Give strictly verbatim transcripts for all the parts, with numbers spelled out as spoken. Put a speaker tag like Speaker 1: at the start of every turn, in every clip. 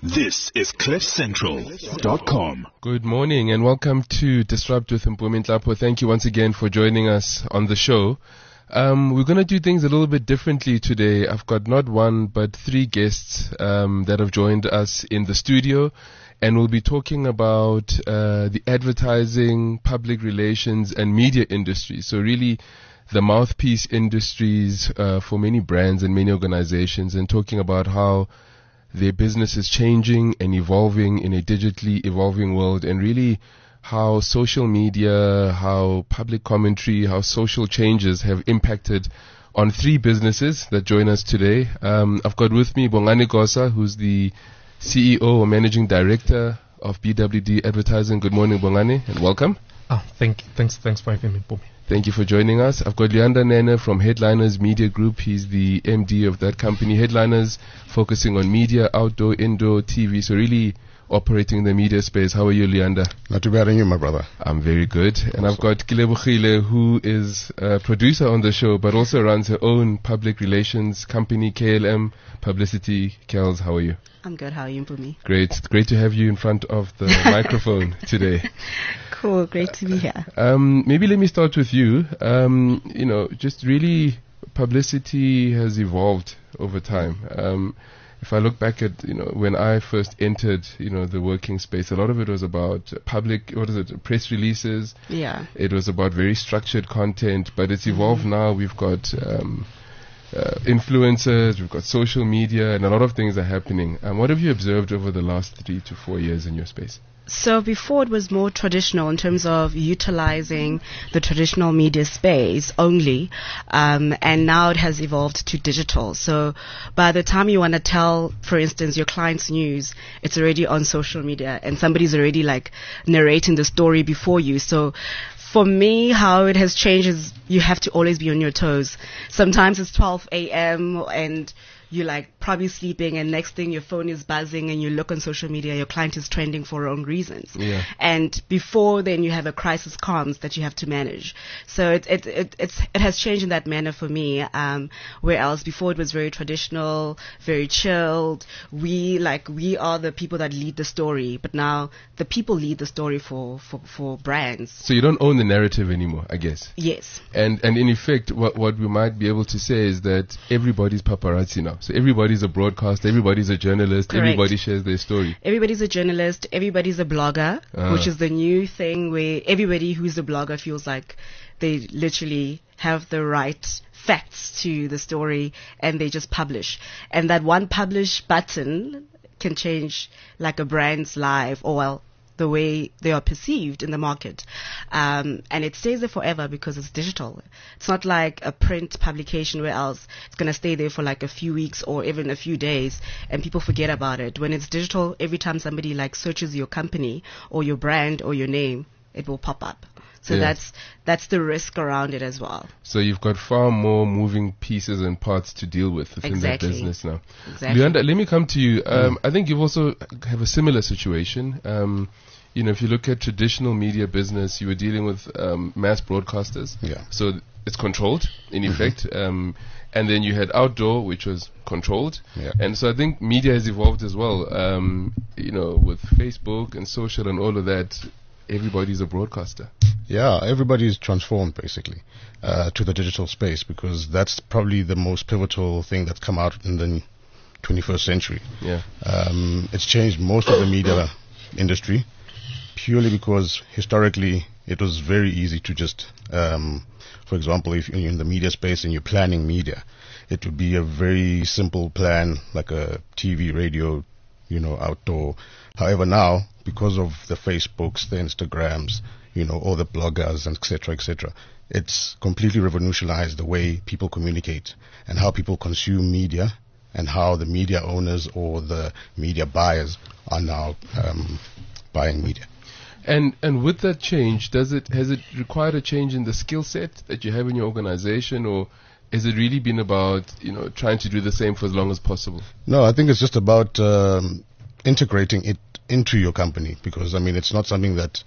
Speaker 1: This is cliff central dot com.
Speaker 2: Good morning and welcome to Disrupt with Mpumi Nhlapo. Thank you once again for joining us on the show. Um, we're going to do things a little bit differently today. I've got not one but three guests um, that have joined us in the studio, and we'll be talking about uh, the advertising, public relations and media industry. So really the mouthpiece industries uh, for many brands and many organizations, and talking about how their business is changing and evolving in a digitally evolving world, and really how social media, how public commentary, how social changes have impacted on three businesses that join us today. Um, I've got with me Bongani Gosa, who's the C E O or Managing Director of B W D Advertising. Good morning, Bongani, and welcome.
Speaker 3: Oh, thank you. Thanks, thanks for having me, Mpumi.
Speaker 2: Thank you for joining us. I've got Leander Nene from Headliners Media Group. He's the M D of that company. Headliners focusing on media, outdoor, indoor, T V. So really operating in the media space. How are you, Leander?
Speaker 4: Not too bad, and you, my brother?
Speaker 2: I'm very good. And I've got Kilebogile, who is a producer on the show, but also runs her own public relations company, K L M Publicity. Kels, how are you?
Speaker 5: I'm good. How are you, Mpumi?
Speaker 2: Great. Great to have you in front of the microphone today.
Speaker 5: Cool. Great to be here.
Speaker 2: Um, maybe let me start with you. Um, you know, just really publicity has evolved over time. Um, if I look back at, you know, when I first entered, you know, the working space, a lot of it was about public, what is it, press releases.
Speaker 5: Yeah.
Speaker 2: It was about very structured content, but it's evolved mm-hmm. now. We've got um, uh, influencers, we've got social media, and a lot of things are happening. Um, what have you observed over the last three to four years in your space?
Speaker 5: So before it was more traditional in terms of utilizing the traditional media space only, um, and now it has evolved to digital. So by the time you want to tell, for instance, your client's news, it's already on social media and somebody's already like narrating the story before you. So for me, how it has changed is you have to always be on your toes. Sometimes it's twelve a.m. and you're like probably sleeping, and next thing your phone is buzzing and you look on social media, your client is trending for wrong reasons.
Speaker 2: Yeah.
Speaker 5: And before then you have a crisis comms that you have to manage. So it it it it's, it has changed in that manner for me. Um, where else before it was very traditional, very chilled. We like we are the people that lead the story, but now the people lead the story for for, for brands.
Speaker 2: So you don't own the narrative anymore, I guess.
Speaker 5: Yes.
Speaker 2: And and in effect, what what we might be able to say is that everybody's paparazzi now. So everybody's a broadcaster, everybody's a journalist,
Speaker 5: Correct.
Speaker 2: Everybody shares their story.
Speaker 5: Everybody's a journalist, everybody's a blogger,
Speaker 2: Ah.
Speaker 5: which is the new thing where everybody who's a blogger feels like they literally have the right facts to the story and they just publish. And that one publish button can change like a brand's life, or well, the way they are perceived in the market. Um, and it stays there forever because it's digital. It's not like a print publication where else it's going to stay there for like a few weeks or even a few days and people forget about it. When it's digital, every time somebody like searches your company or your brand or your name, it will pop up. So
Speaker 2: Yeah.
Speaker 5: that's that's the risk around it as well.
Speaker 2: So you've got far more moving pieces and parts to deal with within
Speaker 5: Exactly.
Speaker 2: that business now.
Speaker 5: Exactly.
Speaker 2: Leander, let me come to you. Um, I think you've also have a similar situation. Um, you know, if you look at traditional media business, you were dealing with um, mass broadcasters.
Speaker 4: Yeah.
Speaker 2: So th- it's controlled in effect. Um, and then you had outdoor, which was controlled.
Speaker 4: Yeah.
Speaker 2: And so I think media has evolved as well. Um, you know, with Facebook and social and all of that, everybody's a broadcaster.
Speaker 4: Yeah, everybody's transformed basically uh, to the digital space, because that's probably the most pivotal thing that's come out in the twenty-first century.
Speaker 2: Yeah.
Speaker 4: Um, it's changed most of the media industry purely because historically it was very easy to just, um, for example, if you're in the media space and you're planning media, it would be a very simple plan like a T V, radio, you know, outdoor. However, now, because of the Facebooks, the Instagrams, you know, all the bloggers, and et cetera, et cetera, it's completely revolutionized the way people communicate and how people consume media, and how the media owners or the media buyers are now um, buying media.
Speaker 2: And and with that change, does it has it required a change in the skill set that you have in your organization, or has it really been about, you know, trying to do the same for as long as possible?
Speaker 4: No, I think it's just about um, integrating it into your company, because I mean it's not something that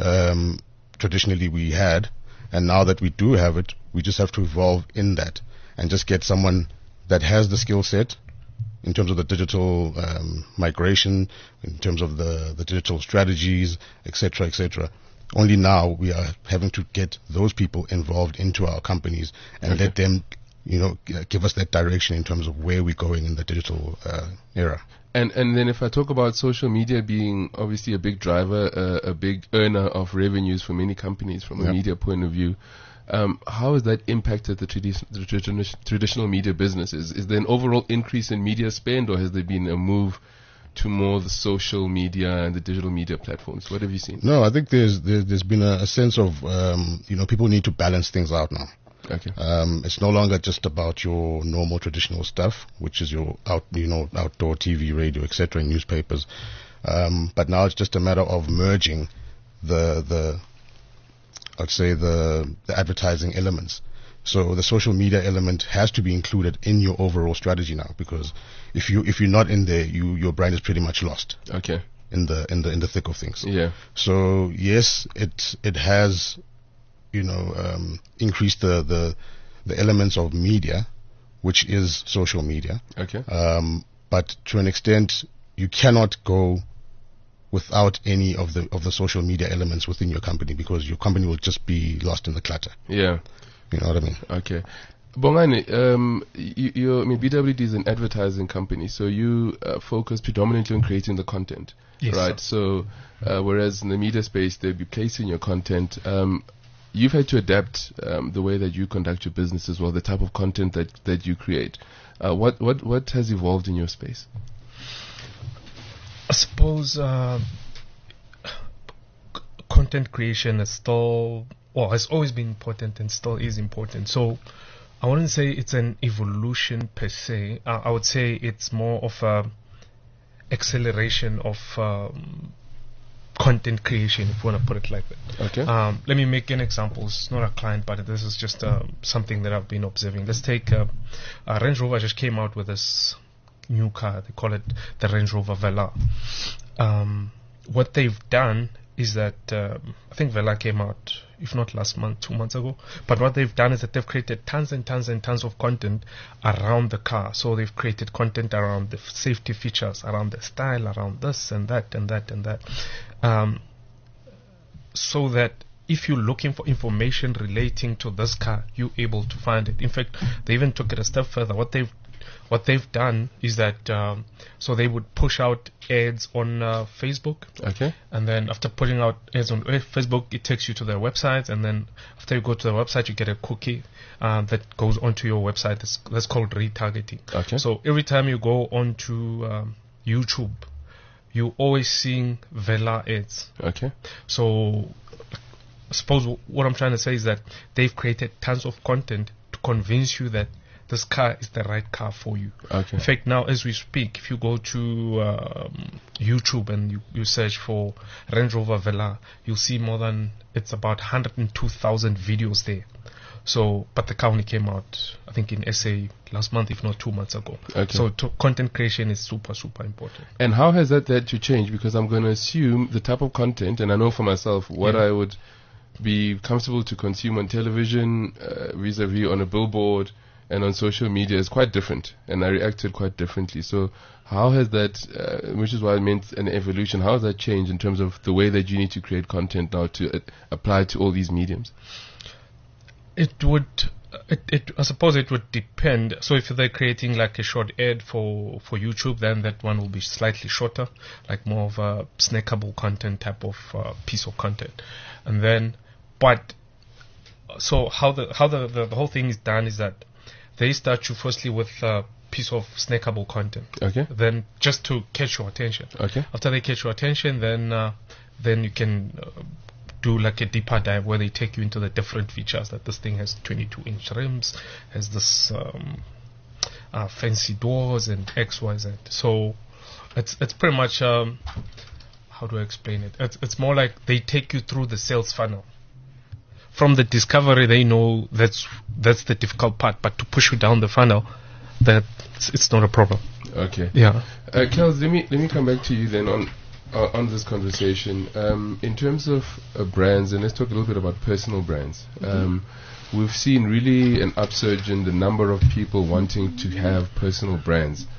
Speaker 4: um, traditionally we had, and now that we do have it, we just have to evolve in that and just get someone that has the skill set in terms of the digital um, migration, in terms of the, the digital strategies, et cetera, et cetera. Only now we are having to get those people involved into our companies and
Speaker 2: Okay.
Speaker 4: let them, you know, g- give us that direction in terms of where we're going in the digital uh, era.
Speaker 2: And and then if I talk about social media being obviously a big driver, uh, a big earner of revenues for many companies from a
Speaker 4: Yep.
Speaker 2: media point of view, um, how has that impacted the, tradi- the tradi- traditional media businesses? Is there an overall increase in media spend, or has there been a move to more the social media and the digital media platforms? What have you seen?
Speaker 4: No, I think there's there's, there's been a, a sense of um, you know, people need to balance things out now.
Speaker 2: Okay.
Speaker 4: Um, it's no longer just about your normal traditional stuff, which is your out, you know, outdoor T V, radio, et cetera, and newspapers. Um, but now it's just a matter of merging the the, I'd say the the advertising elements. So the social media element has to be included in your overall strategy now, because if you if you're not in there, you your brand is pretty much lost
Speaker 2: Okay.
Speaker 4: in the in the in the thick of things.
Speaker 2: Yeah.
Speaker 4: So yes, it it has, you know, um, increased the, the the elements of media, which is social media.
Speaker 2: Okay.
Speaker 4: Um, but to an extent, you cannot go without any of the of the social media elements within your company, because your company will just be lost in the clutter.
Speaker 2: Yeah.
Speaker 4: You know what I mean?
Speaker 2: Okay. Bongani, um, you, you, I mean, B W D is an advertising company, so you uh, focus predominantly on creating the content,
Speaker 3: Yes,
Speaker 2: right? So, uh, whereas in the media space, they'll be placing your content. Um, you've had to adapt um, the way that you conduct your business as well, the type of content that, that you create. Uh, what, what, what has evolved in your space?
Speaker 3: I suppose uh, c- content creation is still, well, has always been important and still is important. So I wouldn't say it's an evolution per se. Uh, I would say it's more of a acceleration of um, content creation, if you want to put it like that.
Speaker 2: Okay.
Speaker 3: Um, let me make an example. It's not a client, but this is just uh, something that I've been observing. Let's take uh, uh, Range Rover just came out with this new car. They call it the Range Rover Velar. Um, what they've done is that um, I think Velar came out, if not last month, two months ago. But what they've done is that they've created tons and tons and tons of content around the car. So they've created content around the f- safety features, around the style, around this and that and that and that. Um, so that if you're looking for information relating to this car, you're able to find it. In fact, they even took it a step further. What they've what they've done is that um, so they would push out ads on uh, Facebook,
Speaker 2: Okay.
Speaker 3: and then after putting out ads on uh, Facebook, it takes you to their website, and then after you go to the website, you get a cookie uh, that goes onto your website. That's, that's called retargeting.
Speaker 2: Okay.
Speaker 3: So every time you go onto um, YouTube, you're always seeing Velar ads.
Speaker 2: Okay.
Speaker 3: So I suppose w- what I'm trying to say is that they've created tons of content to convince you that this car is the right car for you.
Speaker 2: Okay.
Speaker 3: In fact, now as we speak, if you go to um, YouTube and you, you search for Range Rover Velar, you'll see more than, it's about one hundred two thousand videos there. So, but the car only came out, I think, in S A last month, if not two months ago.
Speaker 2: Okay.
Speaker 3: So to content creation is super, super important.
Speaker 2: And how has that led to change? Because I'm going to assume the type of content, and I know for myself what
Speaker 3: Yeah.
Speaker 2: I would be comfortable to consume on television, uh, vis-a-vis on a billboard and on social media is quite different, and I reacted quite differently. So how has that, uh, which is why I meant an evolution, how has that changed in terms of the way that you need to create content now to uh, apply to all these mediums?
Speaker 3: It would, it, it, I suppose it would depend. So if they're creating like a short ad for, for YouTube, then that one will be slightly shorter, like more of a snackable content type of uh, piece of content. And then, but, so how the, how the, the, the whole thing is done is that they start you firstly with a piece of snackable content.
Speaker 2: Okay.
Speaker 3: Then just to catch your attention.
Speaker 2: Okay.
Speaker 3: After they catch your attention, then, uh, then you can, uh, do like a deeper dive where they take you into the different features, that this thing has twenty-two inch rims, has this um, uh, fancy doors and X Y Z. So it's it's pretty much um, how do I explain it? It's it's more like they take you through the sales funnel. From the discovery, they know that's that's the difficult part, but to push you down the funnel, that it's, it's not a problem.
Speaker 2: Okay.
Speaker 3: Yeah.
Speaker 2: Uh, Kels, let me let me come back to you then on uh, on this conversation. Um, in terms of uh, brands, and let's talk a little bit about personal brands. Um, we've seen really an upsurge in the number of people wanting to have personal brands.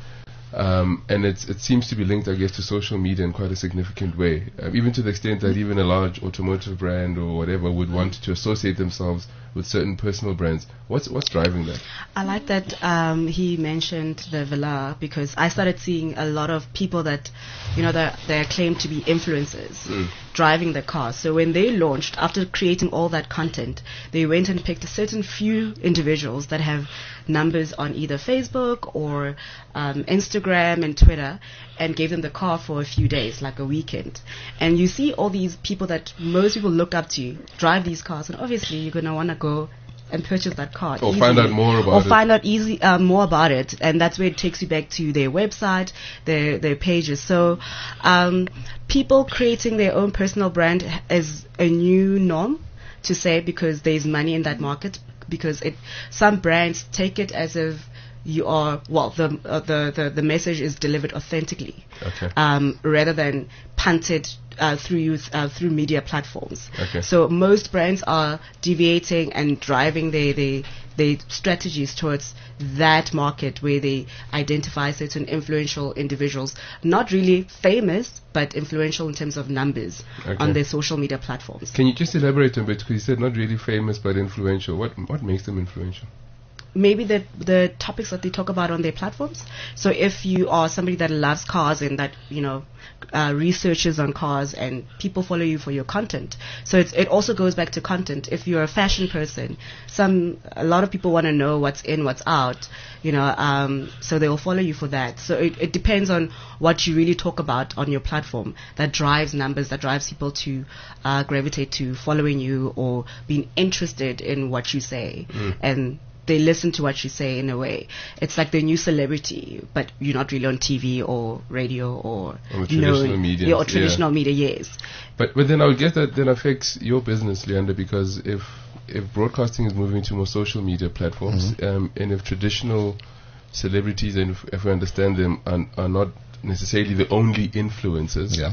Speaker 2: Um, and it's, it seems to be linked, I guess, to social media in quite a significant way, um, even to the extent that even a large automotive brand or whatever would want to associate themselves with certain personal brands. What's what's driving that?
Speaker 5: I like that um, he mentioned the Vela, because I started seeing a lot of people that, you know, that they claim to be influencers
Speaker 2: Mm.
Speaker 5: driving the car. So when they launched, after creating all that content, they went and picked a certain few individuals that have numbers on either Facebook or um, Instagram and Twitter, and gave them the car for a few days, like a weekend. And you see all these people that most people look up to drive these cars, and obviously you're going to want to go and purchase that car.
Speaker 2: Or
Speaker 5: easily.
Speaker 2: find out more about
Speaker 5: or
Speaker 2: it.
Speaker 5: Or find out easy, uh, more about it. And that's where it takes you back to their website, their, their pages. So um, people creating their own personal brand is a new norm to say, because there's money in that market. Because it, some brands take it as if you are, well, the uh, the, the the message is delivered authentically,
Speaker 2: Okay.
Speaker 5: um, rather than punted uh, through youth, uh, through media platforms.
Speaker 2: Okay.
Speaker 5: So most brands are deviating and driving their their their strategies towards that market, where they identify certain influential individuals, not really famous, but influential in terms of numbers
Speaker 2: Okay.
Speaker 5: on their social media platforms.
Speaker 2: Can you just elaborate a bit? Because you said not really famous but influential. What what makes them influential?
Speaker 5: Maybe the the topics that they talk about on their platforms. So if you are somebody that loves cars and that, you know, uh, researches on cars, and people follow you for your content. So it's, it also goes back to content. If you're a fashion person, some a lot of people want to know what's in, what's out, you know, um, so they will follow you for that. So it, it depends on what you really talk about on your platform that drives numbers, that drives people to uh, gravitate to following you or being interested in what you say.
Speaker 2: Mm.
Speaker 5: And they listen to what you say in a way. It's like the new celebrity, but you're not really on T V or radio or,
Speaker 2: Or traditional
Speaker 5: known-
Speaker 2: media,
Speaker 5: yeah, or
Speaker 2: yeah.
Speaker 5: traditional media, yes.
Speaker 2: But but then I would guess that then affects your business, Leander, because if if broadcasting is moving to more social media platforms, um, and if traditional celebrities, and if, if we understand them, are, are not necessarily the only influencers,
Speaker 4: Yeah.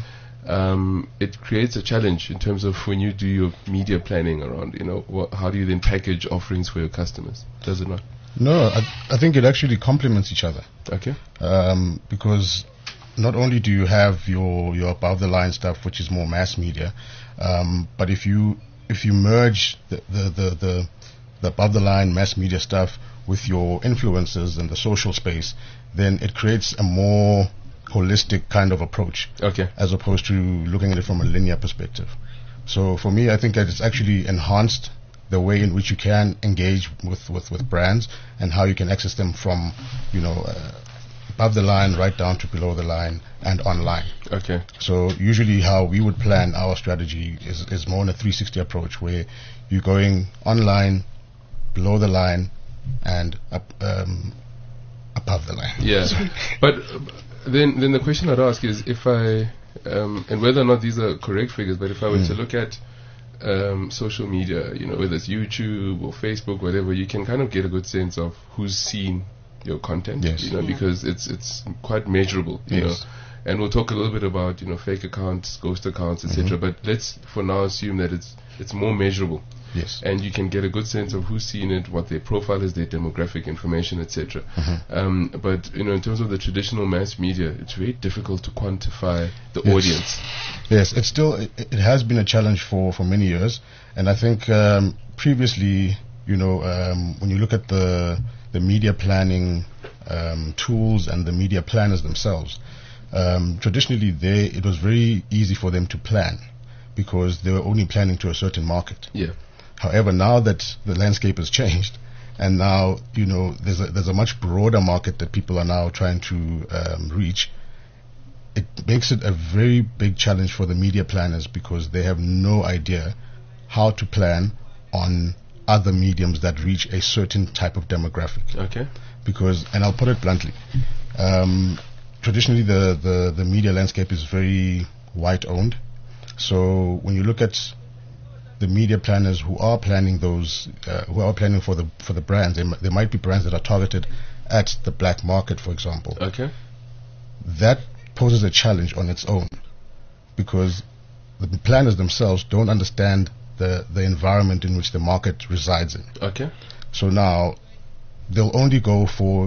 Speaker 2: um, it creates a challenge in terms of when you do your media planning around, you know, wha how do you then package offerings for your customers? Does it not?
Speaker 4: No, I, I think it actually complements each other.
Speaker 2: Okay.
Speaker 4: um, because not only do you have your your above the line stuff, which is more mass media, um, but if you if you merge the the, the, the the above the line mass media stuff with your influencers and the social space, then it creates a more holistic kind of approach,
Speaker 2: Okay.
Speaker 4: as opposed to looking at it from a linear perspective. So for me, I think that it's actually enhanced the way in which you can engage with, with, with brands and how you can access them from, you know, uh, above the line right down to below the line and online.
Speaker 2: Okay.
Speaker 4: So usually how we would plan our strategy is, is more in a three sixty approach, where you're going online, below the line, and up, um, above the line.
Speaker 2: Yeah. But uh, then then the question I'd ask is if I um, and whether or not these are correct figures, but if I were
Speaker 4: Mm.
Speaker 2: to look at um, social media, you know, whether it's YouTube or Facebook, whatever, you can kind of get a good sense of who's seen your content,
Speaker 4: Yes.
Speaker 2: you know,
Speaker 5: Yeah.
Speaker 2: because it's it's quite measurable, you
Speaker 4: Yes.
Speaker 2: know. And we'll talk a little bit about, you know, fake accounts, ghost accounts, et cetera. But let's for now assume that it's it's more measurable,
Speaker 4: Yes.
Speaker 2: and you can get a good sense of who's seen it, what their profile is, their demographic information, et cetera.
Speaker 4: Mhm.
Speaker 2: Um, but you know, in terms of the traditional mass media, it's very difficult to quantify the
Speaker 4: Yes.
Speaker 2: audience.
Speaker 4: Yes, it's still it, it has been a challenge for, for many years, and I think um, previously, you know, um, when you look at the the media planning um, tools and the media planners themselves, um, traditionally they it was very easy for them to plan because they were only planning to a certain market.
Speaker 2: Yeah.
Speaker 4: However, now that the landscape has changed, and now you know there's a, there's a much broader market that people are now trying to um, reach, it makes it a very big challenge for the media planners because they have no idea how to plan on other mediums that reach a certain type of demographic.
Speaker 2: Okay.
Speaker 4: Because, and I'll put it bluntly, um, traditionally the, the, the media landscape is very white owned. So when you look at the media planners who are planning those, uh, who are planning for the for the brands, there, m- there might be brands that are targeted at the black market, for example.
Speaker 2: Okay.
Speaker 4: That poses a challenge on its own because the planners themselves don't understand the, the environment in which the market resides in.
Speaker 2: Okay.
Speaker 4: So now they'll only go for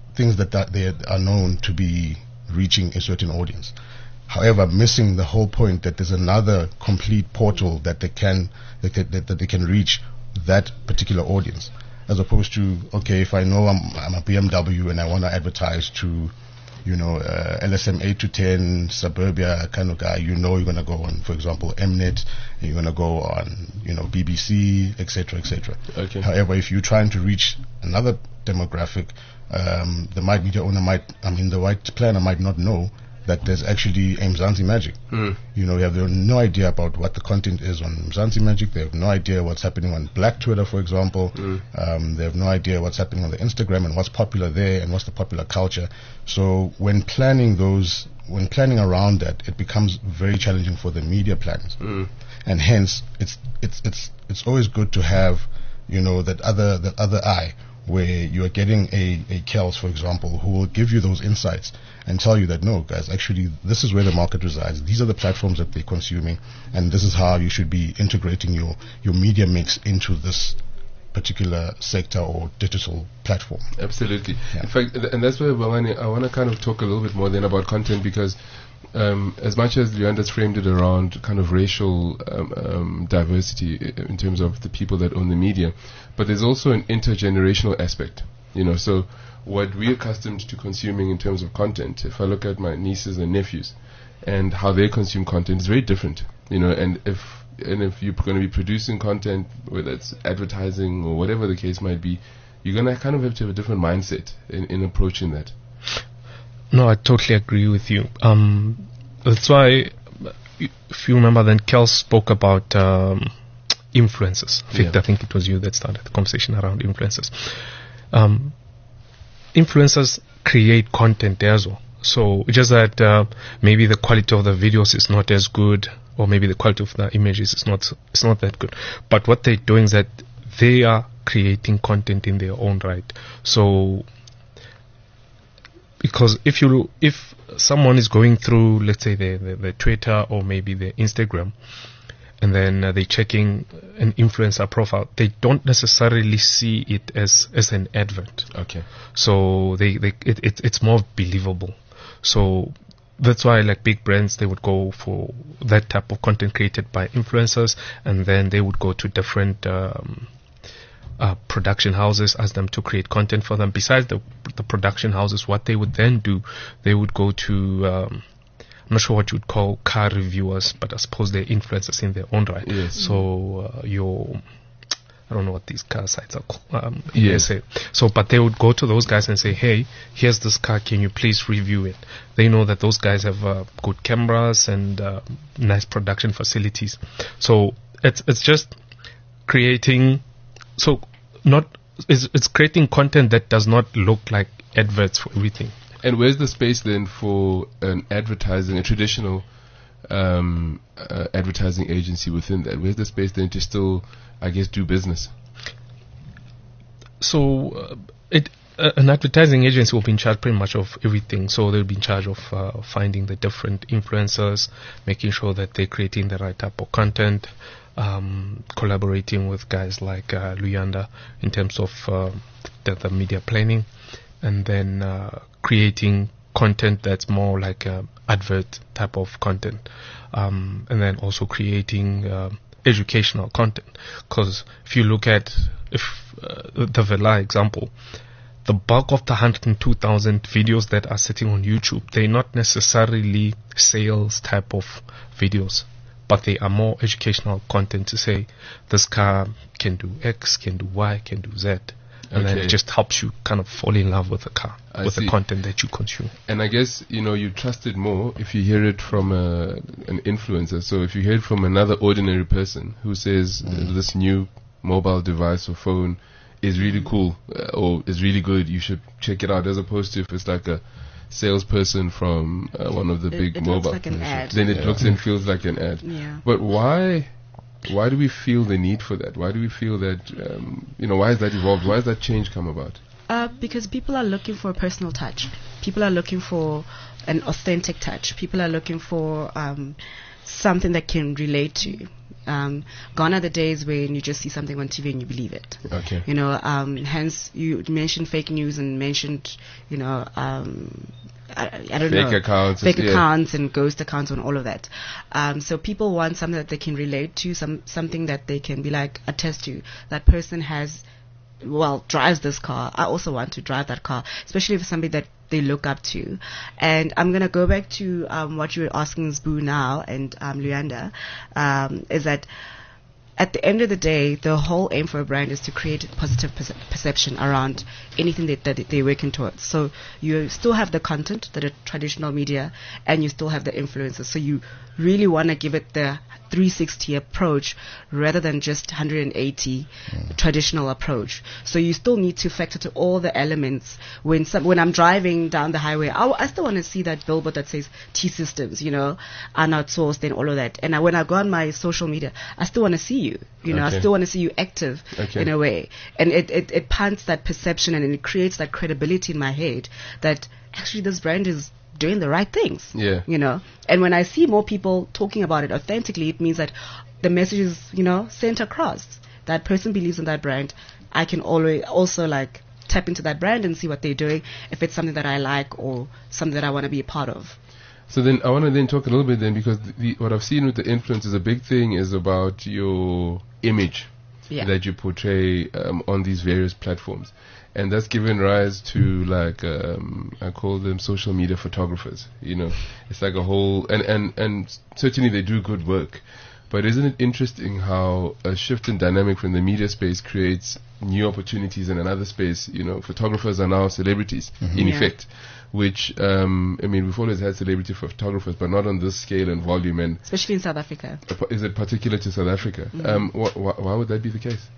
Speaker 4: things that, that they are known to be reaching a certain audience. However, missing the whole point that there's another complete portal that they can that, that, that they can reach that particular audience, as opposed to, okay, if I know I'm, I'm a B M W and I want to advertise to, you know, uh, L S M eight to ten suburbia kind of guy, you know, you're going to go on, for example, Mnet, and you're going to go on, you know, B B C, et cetera, et cetera.
Speaker 2: Okay.
Speaker 4: However, if you're trying to reach another demographic, um, the might media owner might, I mean, the white planner might not know that there's actually a Mzansi Magic.
Speaker 2: Mm.
Speaker 4: You know, they have no idea about what the content is on Mzansi Magic. They have no idea what's happening on Black Twitter, for example.
Speaker 2: Mm.
Speaker 4: Um, they have no idea what's happening on the Instagram and what's popular there and what's the popular culture. So when planning those, when planning around that, it becomes very challenging for the media planners.
Speaker 2: Mm.
Speaker 4: And hence, it's it's it's it's always good to have, you know, that other that other eye, where you are getting a, a Kels, for example, who will give you those insights and tell you that, no, guys, actually, this is where the market resides. These are the platforms that they're consuming, and this is how you should be integrating your, your media mix into this particular sector or digital platform.
Speaker 2: Absolutely.
Speaker 4: Yeah.
Speaker 2: In fact, th- and that's where Bongani, I want to kind of talk a little bit more then about content, because um, as much as Leander's framed it around kind of racial um, um, diversity i- in terms of the people that own the media, but there's also an intergenerational aspect. You know, so what we're accustomed to consuming in terms of content, if I look at my nieces and nephews and how they consume content, is very different. You know, and if and if you're going to be producing content, whether it's advertising or whatever the case might be, you're going to kind of have to have a different mindset in, in approaching that.
Speaker 3: No, I totally agree with you. Um, that's why, if you remember, then Kel spoke about um, influencers. In fact,
Speaker 2: Yeah.
Speaker 3: I think it was you that started the conversation around influencers. Um, influencers create content as well. So it's just that uh, maybe the quality of the videos is not as good, or maybe the quality of the images is not it's not that good. But what they're doing is that they are creating content in their own right. So because if you if someone is going through, let's say, the, the, the Twitter or maybe the Instagram, and then uh, they're checking an influencer profile, they don't necessarily see it as as an advert.
Speaker 2: Okay.
Speaker 3: So they, they it, it it's more believable. So that's why, like, big brands, they would go for that type of content created by influencers, and then they would go to different um, uh, production houses, ask them to create content for them. Besides the the production houses, what they would then do, they would go to um, I'm not sure what you would call car reviewers, but I suppose they're influencers in their own right.
Speaker 2: Yes.
Speaker 3: So uh, your I don't know what these car sites are called. Um,
Speaker 2: Yes.
Speaker 3: U S A. So, but they would go to those guys and say, hey, here's this car, can you please review it? They know that those guys have uh, good cameras and uh, nice production facilities. So it's it's just creating, so not, it's, it's creating content that does not look like adverts for everything.
Speaker 2: And where's the space then for an advertising, a traditional um, uh, advertising agency within that? Where's the space then to still, I guess, do business?
Speaker 3: So uh, it uh, an advertising agency will be in charge pretty much of everything. So they'll be in charge of uh, finding the different influencers, making sure that they're creating the right type of content, um, collaborating with guys like uh, Luyanda in terms of uh, the, the media planning, and then uh, creating content that's more like a advert type of content, um, and then also creating uh, educational content. Because if you look at if uh, the Vela example, the bulk of the one hundred two thousand videos that are sitting on YouTube, they're not necessarily sales type of videos, but they are more educational content to say this car can do X, can do Y, can do Z. And then
Speaker 2: Okay.
Speaker 3: it just helps you kind of fall in love with the car,
Speaker 2: I
Speaker 3: with
Speaker 2: see.
Speaker 3: the content that you consume.
Speaker 2: And I guess, you know, you trust it more if you hear it from a, an influencer. So if you hear it from another ordinary person who says uh, this new mobile device or phone is really cool uh, or is really good, you should check it out, as opposed to if it's like a salesperson from uh, one of the
Speaker 5: It-
Speaker 2: big
Speaker 5: it looks
Speaker 2: mobile,
Speaker 5: like an ad.
Speaker 2: then it
Speaker 4: Yeah.
Speaker 2: looks and feels like an ad.
Speaker 5: Yeah.
Speaker 2: But why? Why do we feel the need for that? Why do we feel that, um, you know, why is that evolved? Why has that change come about?
Speaker 5: Uh, because people are looking for a personal touch. People are looking for an authentic touch. People are looking for um, something that can relate to. Um, gone are the days when you just see something on T V and you believe it.
Speaker 2: Okay.
Speaker 5: You know, um, hence you mentioned fake news and mentioned, you know, um, I, I don't
Speaker 2: Fake
Speaker 5: know.
Speaker 2: accounts,
Speaker 5: Fake
Speaker 2: yeah.
Speaker 5: accounts and ghost accounts and all of that. Um, so people want something that they can relate to, some something that they can be like, attest to. That person has, well, drives this car. I also want to drive that car, especially if it's somebody that they look up to. And I'm going to go back to um, what you were asking Zbu now and um, Luyanda, um, is that at the end of the day, the whole aim for a brand is to create positive perce- perception around anything that, that they're working towards. So you still have the content, the traditional media, and you still have the influencers. So you really want to give it the three sixty approach rather than just one hundred eighty mm. traditional approach. So you still need to factor to all the elements. When some, when I'm driving down the highway, I, I still want to see that billboard that says T-Systems, you know, are outsourced and all of that. And I, when I go on my social media, I still want to see you. You know,
Speaker 2: Okay.
Speaker 5: I still want to see you active
Speaker 2: Okay.
Speaker 5: in a way. And it, it, it plants that perception and it creates that credibility in my head that actually this brand is doing the right things.
Speaker 2: Yeah.
Speaker 5: You know, and when I see more people talking about it authentically, it means that the message is, you know, sent across. That person believes in that brand. I can always also like tap into that brand and see what they're doing, if it's something that I like or something that I want to be a part of.
Speaker 2: So then I want to then talk a little bit then, because the, what I've seen with the influencers, a big thing is about your image
Speaker 5: Yeah.
Speaker 2: that you portray um, on these various platforms. And that's given rise to like, um, I call them social media photographers, you know, it's like a whole, and, and, and certainly they do good work. But isn't it interesting how a shift in dynamic from the media space creates new opportunities in another space? You know, photographers are now celebrities, in
Speaker 5: Yeah.
Speaker 2: effect, which, um, I mean, we've always had celebrity photographers, but not on this scale and volume. And
Speaker 5: Especially in South Africa.
Speaker 2: is it particular to South Africa? Um, wh- wh- why would that be the case?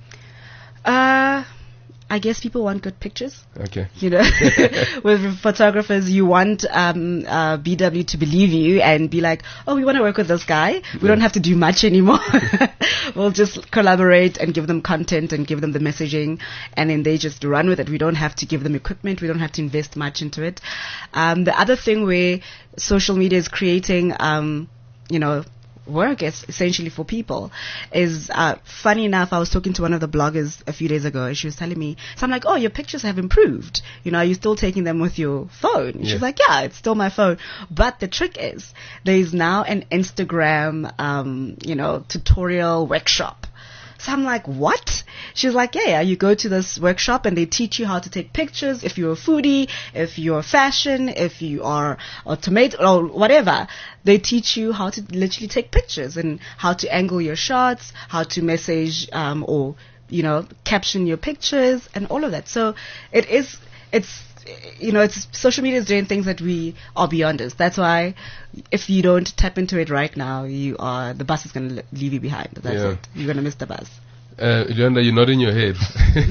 Speaker 5: Uh, I guess people want good pictures.
Speaker 2: Okay.
Speaker 5: You know, with photographers, you want um, uh, B W to believe you and be like, oh, we want to work with this guy. We don't have to do much anymore. We'll just collaborate and give them content and give them the messaging, and then they just run with it. We don't have to give them equipment. We don't have to invest much into it. Um, the other thing where social media is creating, um, you know, work is essentially for people is uh, funny enough. I was talking to one of the bloggers a few days ago and she was telling me, so I'm like, oh, your pictures have improved, you know, are you still taking them with your phone?
Speaker 2: Yeah.
Speaker 5: She's like, yeah, it's still my phone, but the trick is there is now an Instagram um you know tutorial workshop. So I'm like, what? She's like, yeah, yeah, you go to this workshop and they teach you how to take pictures. If you're a foodie, if you're fashion, if you are a tomato or whatever, they teach you how to literally take pictures and how to angle your shots, how to message, um, or, you know, caption your pictures and all of that. So it is, it's, you know, it's social media is doing things that we are beyond us. That's why if you don't tap into it right now, you are, the bus is going to leave you behind. That's
Speaker 2: Yeah.
Speaker 5: it. You're going to miss the bus.
Speaker 2: Uh, Leander, you're nodding your head.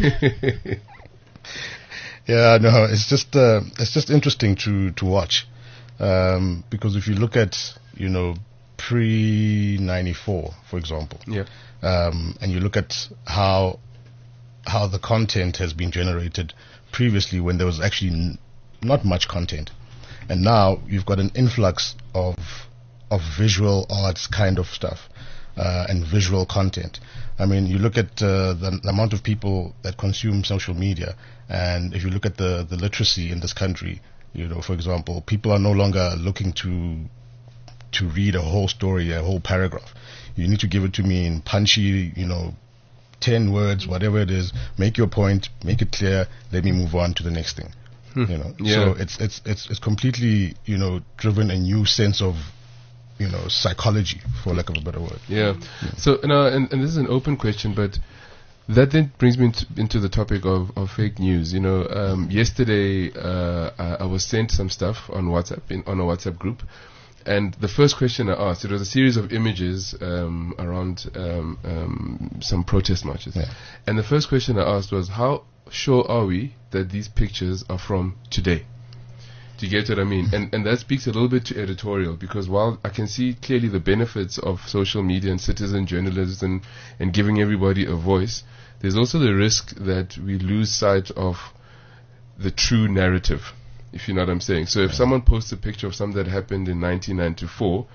Speaker 4: Yeah, no, it's just uh, it's just interesting to to watch, um, because if you look at, you know, pre ninety-four, for example,
Speaker 2: Yeah.
Speaker 4: um, and you look at how how the content has been generated previously when there was actually n- not much content, and now you've got an influx of of visual arts kind of stuff uh, and visual content. I mean, you look at uh, the, the amount of people that consume social media, and if you look at the the literacy in this country, you know, for example, people are no longer looking to to read a whole story, a whole paragraph. You need to give it to me in punchy, you know, ten words, whatever it is. Make your point, make it clear. Let me move on to the next thing. You know,
Speaker 2: Yeah.
Speaker 4: so it's it's it's it's completely, you know, driven a new sense of, you know, psychology, for lack of a better word.
Speaker 2: Yeah. So now, and, and this is an open question, but that then brings me into, into the topic of, of fake news. You know, um, yesterday uh, I, I was sent some stuff on WhatsApp, in, on a WhatsApp group, and the first question I asked, it was a series of images um, around um, um, some protest marches,
Speaker 4: Yeah.
Speaker 2: and the first question I asked was, how sure are we that these pictures are from today? Do you get what I mean? And and that speaks a little bit to editorial, because while I can see clearly the benefits of social media and citizen journalism and giving everybody a voice, there's also the risk that we lose sight of the true narrative, if you know what I'm saying. So if someone posts a picture of something that happened in nineteen ninety-four,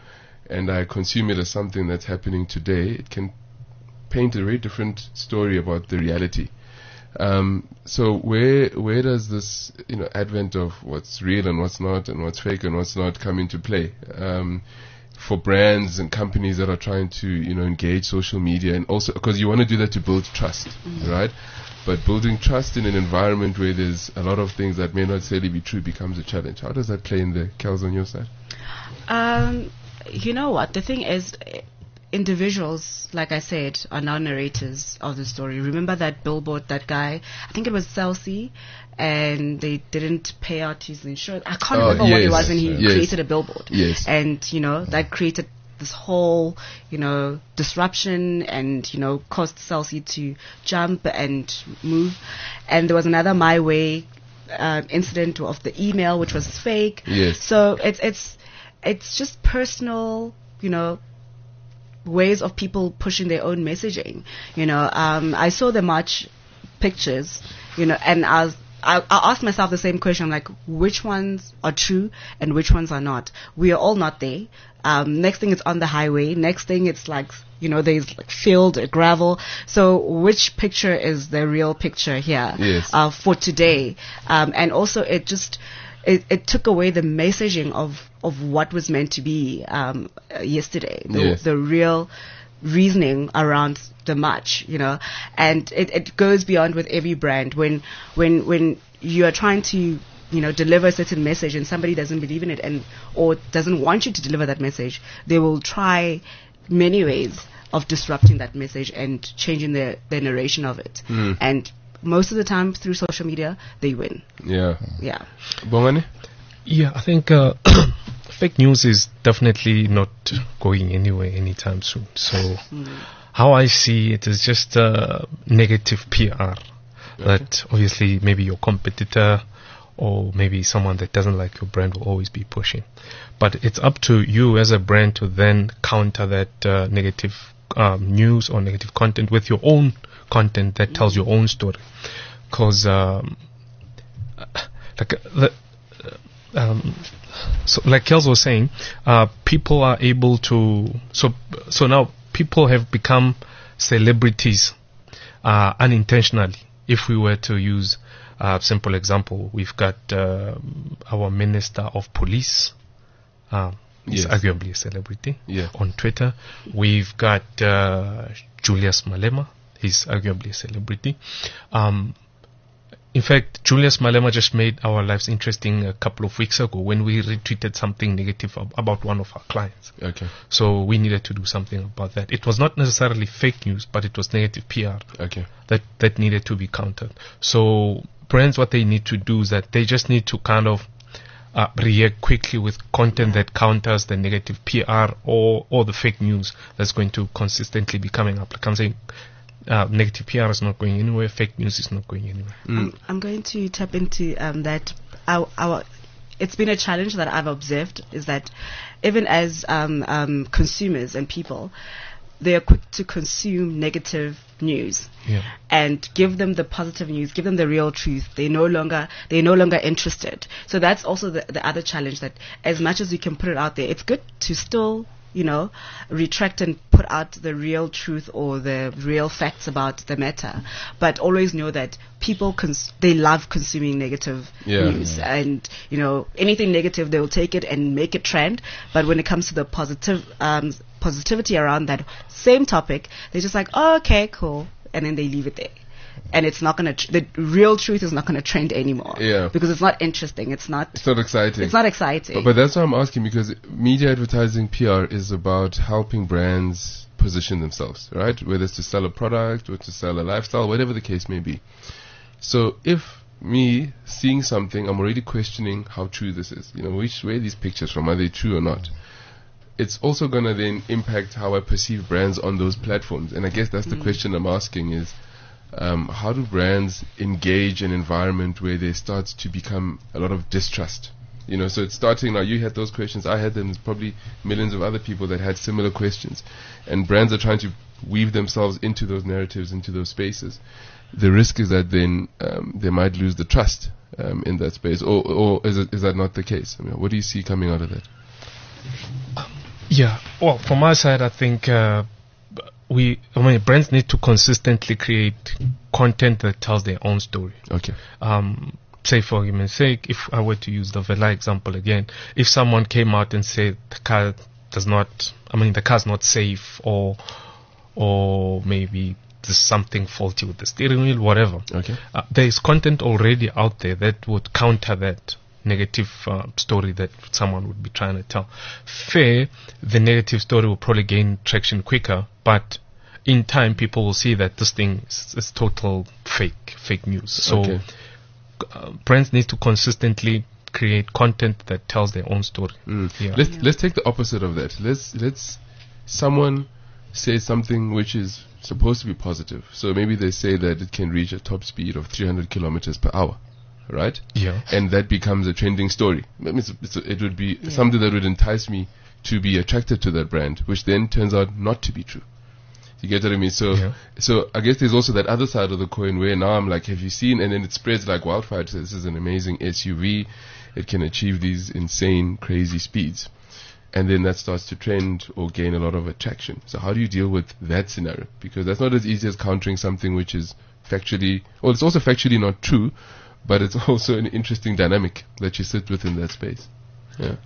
Speaker 2: and I consume it as something that's happening today, it can paint a very different story about the reality. Um, so where where does this, you know, advent of what's real and what's not, and what's fake and what's not, come into play um, for brands and companies that are trying to, you know, engage social media, and also because you want to do that to build trust, mm-hmm. right? But building trust in an environment where there's a lot of things that may not necessarily be true becomes a challenge. How does that play in the Kels on your side?
Speaker 5: Um, you know what? The thing is, individuals, like I said, are now narrators of the story. Remember that billboard, that guy, I think it was Celsi, and they didn't pay out his insurance. I can't
Speaker 2: Oh,
Speaker 5: remember
Speaker 2: yes,
Speaker 5: what it was, and he
Speaker 2: yes.
Speaker 5: created a billboard.
Speaker 2: Yes.
Speaker 5: And, you know, that created this whole, you know, disruption, and, you know, caused Celsi to jump and move. And there was another My Way uh, incident of the email, which was fake.
Speaker 2: Yes.
Speaker 5: So it's it's it's just personal, you know, ways of people pushing their own messaging. You know, um, I saw the march pictures, you know, and I was, I, I asked myself the same question. I'm like, which ones are true and which ones are not? We are all not there. Um, next thing it's on the highway. Next thing it's like, you know, there's like field, uh, gravel. So which picture is the real picture here?
Speaker 2: Yes.
Speaker 5: Uh, for today? Um, and also it just, It, it took away the messaging of, of what was meant to be um, uh, yesterday, the,
Speaker 2: Yes.
Speaker 5: the real reasoning around the march, you know, and it, it goes beyond with every brand. When when when you are trying to, you know, deliver a certain message and somebody doesn't believe in it, and or doesn't want you to deliver that message, they will try many ways of disrupting that message and changing their, their narration of it.
Speaker 2: Mm.
Speaker 5: And most of the time through social media, they win.
Speaker 2: Yeah.
Speaker 5: Yeah.
Speaker 2: Bongani?
Speaker 3: Yeah, I think uh, fake news is definitely not going anywhere anytime soon. So
Speaker 5: Mm.
Speaker 3: how I see it is just uh, negative P R. That obviously maybe your competitor or maybe someone that doesn't like your brand will always be pushing. But it's up to you as a brand to then counter that uh, negative um, news or negative content with your own content that tells your own story. Because um, like uh, the uh, um, so like Kels was saying, uh, people are able to so so now people have become celebrities uh, unintentionally. If we were to use a simple example, we've got uh, our Minister of Police. Uh, he's
Speaker 2: Yes.
Speaker 3: arguably a celebrity
Speaker 2: Yeah.
Speaker 3: on Twitter. We've got uh, Julius Malema. He's arguably a celebrity. Um, in fact, Julius Malema just made our lives interesting a couple of weeks ago when we retweeted something negative ab- about one of our clients.
Speaker 2: Okay.
Speaker 3: So we needed to do something about that. It was not necessarily fake news, but it was negative P R
Speaker 2: Okay.
Speaker 3: that, that needed to be countered. So brands, what they need to do is that they just need to kind of uh, react quickly with content that counters the negative P R or, or the fake news that's going to consistently be coming up. Like I'm saying, uh, negative P R is not going anywhere, fake news is not going anywhere.
Speaker 5: I'm, I'm going to tap into um, that. Our, our, it's been a challenge that I've observed is that even as um, um, consumers and people, they are quick to consume negative news
Speaker 3: Yeah.
Speaker 5: and give them the positive news, give them the real truth. They no longer they're no longer interested. So that's also the, the other challenge, that as much as you can put it out there, it's good to still, you know, retract and put out the real truth or the real facts about the matter. But always know that people, cons- they love consuming negative
Speaker 2: Yeah.
Speaker 5: news. And, you know, anything negative, they will take it and make it trend. But when it comes to the positive, um, positivity around that same topic, they're just like, oh, okay, cool. And then they leave it there. And it's not going to, tr- the real truth is not going to trend anymore.
Speaker 2: Yeah.
Speaker 5: Because it's not interesting. It's not,
Speaker 2: It's not exciting.
Speaker 5: it's not exciting.
Speaker 2: But, but that's why I'm asking, because media advertising P R is about helping brands position themselves, right? Whether it's to sell a product or to sell a lifestyle, whatever the case may be. So if me seeing something, I'm already questioning how true this is. You know, which where are these pictures from? Are they true or not? It's also going to then impact how I perceive brands on those platforms. And I guess that's the question I'm asking is, um, how do brands engage an environment where there starts to become a lot of distrust? You know, so it's starting now. You had those questions. I had them. There's probably millions of other people that had similar questions. And brands are trying to weave themselves into those narratives, into those spaces. The risk is that then um, they might lose the trust um, in that space. Or, or is, it, is that not the case? I mean, what do you see coming out of that?
Speaker 3: Yeah. Well, from my side, I think uh, we, I mean, brands need to consistently create content that tells their own story.
Speaker 2: Okay.
Speaker 3: Um, say for argument's sake, if I were to use the Vela example again, if someone came out and said the car does not, I mean, the car's not safe, or, or maybe there's something faulty with the steering wheel, whatever.
Speaker 2: Okay.
Speaker 3: Uh, there is content already out there that would counter that negative uh, story that someone would be trying to tell. Fair, the negative story will probably gain traction quicker, but in time people will see that this thing is, is total fake, fake news. So
Speaker 2: Okay.
Speaker 3: uh, brands need to consistently create content that tells their own story.
Speaker 2: Mm.
Speaker 3: Yeah.
Speaker 2: Let's let's take the opposite of that. Let's let's someone say something which is supposed to be positive. So maybe they say that it can reach a top speed of three hundred kilometers per hour, right?
Speaker 3: Yeah.
Speaker 2: And that becomes a trending story. I mean, it's, it's, it would be
Speaker 5: Yeah.
Speaker 2: something that would entice me to be attracted to that brand, which then turns out not to be true. You get what I mean? So,
Speaker 3: Yeah.
Speaker 2: so I guess there's also that other side of the coin where now I'm like, have you seen? And then it spreads like wildfire. So this is an amazing S U V. It can achieve these insane, crazy speeds. And then that starts to trend or gain a lot of attraction. So how do you deal with that scenario? Because that's not as easy as countering something which is factually, well, it's also factually not true, but it's also an interesting dynamic that you sit with in that space. Yeah.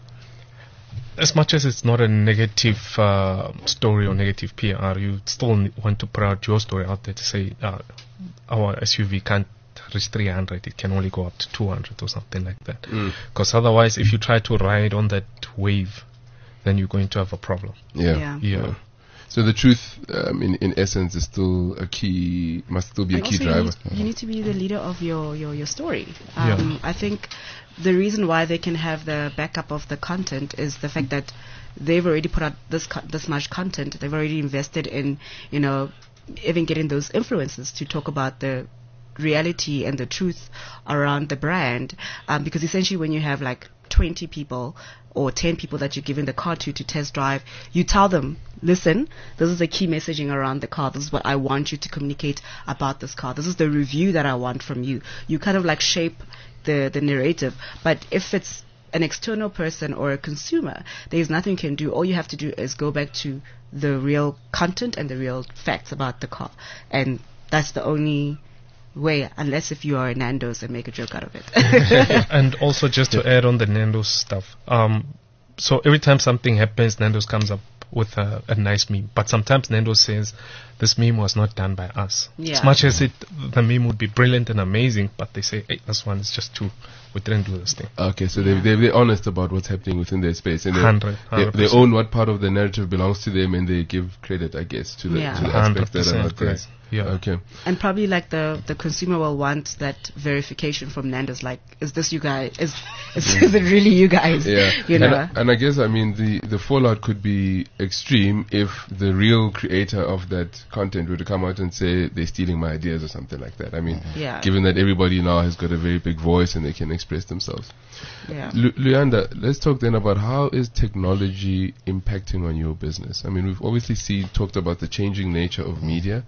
Speaker 3: As much as it's not a negative uh, story or negative P R, you still n- want to put out your story out there to say uh, our S U V can't reach three hundred, it can only go up to two hundred or something like that.
Speaker 2: Mm.
Speaker 3: Because otherwise, if you try to ride on that wave, then you're going to have a problem.
Speaker 2: Yeah.
Speaker 5: Yeah.
Speaker 3: Yeah.
Speaker 2: So the truth, um, in, in essence, is still a key, must still be
Speaker 5: And
Speaker 2: a key
Speaker 5: also you
Speaker 2: driver.
Speaker 5: need, you need to be the leader of your, your, your story.
Speaker 3: Yeah.
Speaker 5: Um, I think the reason why they can have the backup of the content is the fact that they've already put out this co- this much content. They've already invested in, you know, even getting those influencers to talk about the reality and the truth around the brand. Um, because essentially when you have like twenty people or ten people that you're giving the car to to test drive, you tell them, listen, this is the key messaging around the car. This is what I want you to communicate about this car. This is the review that I want from you. You kind of like shape the, the narrative. But if it's an external person or a consumer, there's nothing you can do. All you have to do is go back to the real content and the real facts about the car. And that's the only way, unless if you are a Nando's and make a joke out of it.
Speaker 3: And also, just to add on the Nando's stuff, um, so every time something happens, Nando's comes up with a, a nice meme. But sometimes Nando's says, this meme was not done by us.
Speaker 5: Yeah.
Speaker 3: As much as it, the meme would be brilliant and amazing, but they say, hey, this one is just too, we didn't do this thing.
Speaker 2: Okay, so they they they're honest about what's happening within their space, and they,
Speaker 3: Hundred,
Speaker 2: they,
Speaker 3: hundred
Speaker 2: they
Speaker 3: percent.
Speaker 2: own what part of the narrative belongs to them, and they give credit, I guess, to the
Speaker 5: Yeah.
Speaker 2: to the aspects that are
Speaker 3: Hundred
Speaker 2: not there.
Speaker 3: percent, yeah.
Speaker 2: Okay.
Speaker 5: And probably like the, the consumer will want that verification from Nando's, like, is this you guys? Is, is, is it really you guys?
Speaker 2: Yeah,
Speaker 5: You
Speaker 2: and,
Speaker 5: know?
Speaker 2: I, and I guess I mean the the fallout could be extreme if the real creator of that content were to come out and say they're stealing my ideas or something like that. I mean,
Speaker 5: Yeah.
Speaker 2: given that everybody now has got a very big voice and they can express themselves.
Speaker 5: Yeah.
Speaker 2: Lu- Luyanda, let's talk then about how is technology impacting on your business? I mean, we've obviously seen talked about the changing nature of media.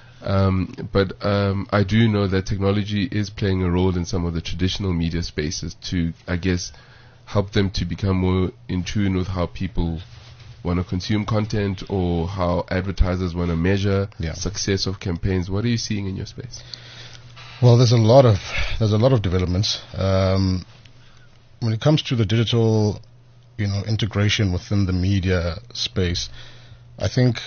Speaker 2: Um, but um, I do know that technology is playing a role in some of the traditional media spaces to, I guess, help them to become more in tune with how people want to consume content or how advertisers want to measure
Speaker 4: Yeah.
Speaker 2: success of campaigns. What are you seeing in your space?
Speaker 4: Well, there's a lot of there's a lot of developments. Um, when it comes to the digital, you know, integration within the media space, I think,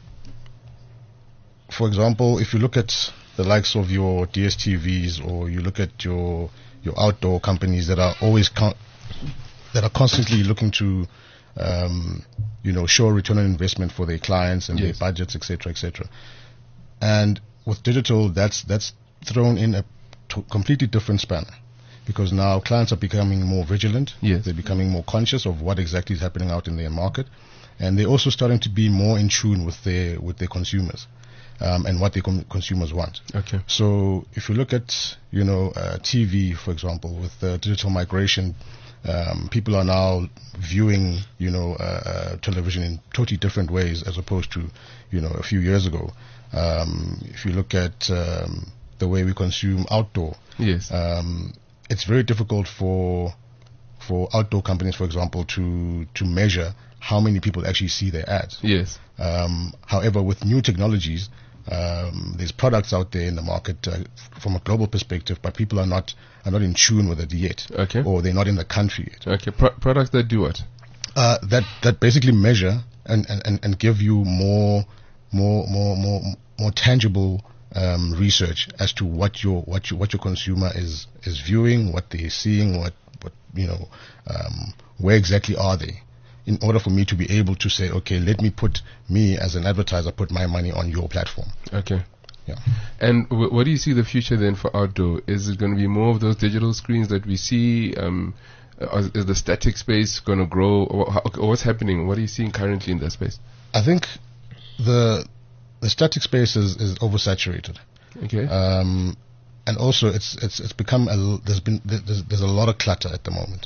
Speaker 4: for example, if you look at the likes of your D S T Vs or you look at your your outdoor companies that are always con- that are constantly looking to, um, you know, show a return on investment for their clients and
Speaker 2: Yes.
Speaker 4: their budgets, et cetera, et cetera. And with digital, that's that's thrown in a t- completely different spanner, because now clients are becoming more vigilant.
Speaker 2: Yes.
Speaker 4: They're becoming more conscious of what exactly is happening out in their market, and they're also starting to be more in tune with their with their consumers, um, and what their com- consumers want.
Speaker 2: Okay.
Speaker 4: So if you look at, you know, uh, T V, for example, with the digital migration, um, people are now viewing, you know, uh, uh, television in totally different ways as opposed to, you know, a few years ago. Um, if you look at um, the way we consume outdoor,
Speaker 2: Yes.
Speaker 4: um, it's very difficult for for outdoor companies, for example, to to measure how many people actually see their ads.
Speaker 2: Yes.
Speaker 4: Um, however, with new technologies, um, there's products out there in the market uh, from a global perspective, but people are not are not in tune with it yet,
Speaker 2: Okay.
Speaker 4: or they're not in the country yet.
Speaker 2: Okay. Pro- products that do what?
Speaker 4: Uh, that that basically measure and, and, and give you more more more more more tangible um, research as to what your what you, what your consumer is is viewing, what they're seeing, what what you know, um, where exactly are they, in order for me to be able to say, okay, let me put me as an advertiser put my money on your platform.
Speaker 2: Okay.
Speaker 4: Yeah.
Speaker 2: And w- what do you see the future then for outdoor? Is it going to be more of those digital screens that we see? Um, uh, is the static space going to grow? Or, how, or what's happening? What are you seeing currently in that space?
Speaker 4: I think the the static space is, is oversaturated.
Speaker 2: Okay.
Speaker 4: Um, and also it's it's it's become a l- there's been there's there's a lot of clutter at the moment,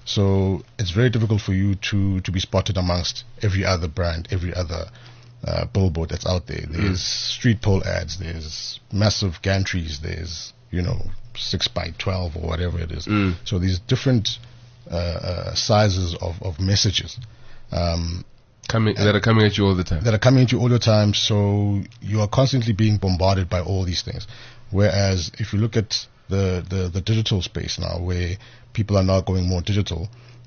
Speaker 4: so it's very difficult for you to to be spotted amongst every other brand, every other uh, billboard that's out there. There's street pole ads, there's massive gantries, there's you know six by twelve or whatever it is.
Speaker 2: Mm.
Speaker 4: So these different uh, uh, sizes of of messages. Um,
Speaker 2: Coming, that are coming at you all the time.
Speaker 4: that are coming at you all the time, so you are constantly being bombarded by all these things. Whereas if you look at the, the, the digital space now, where people are now going more digital,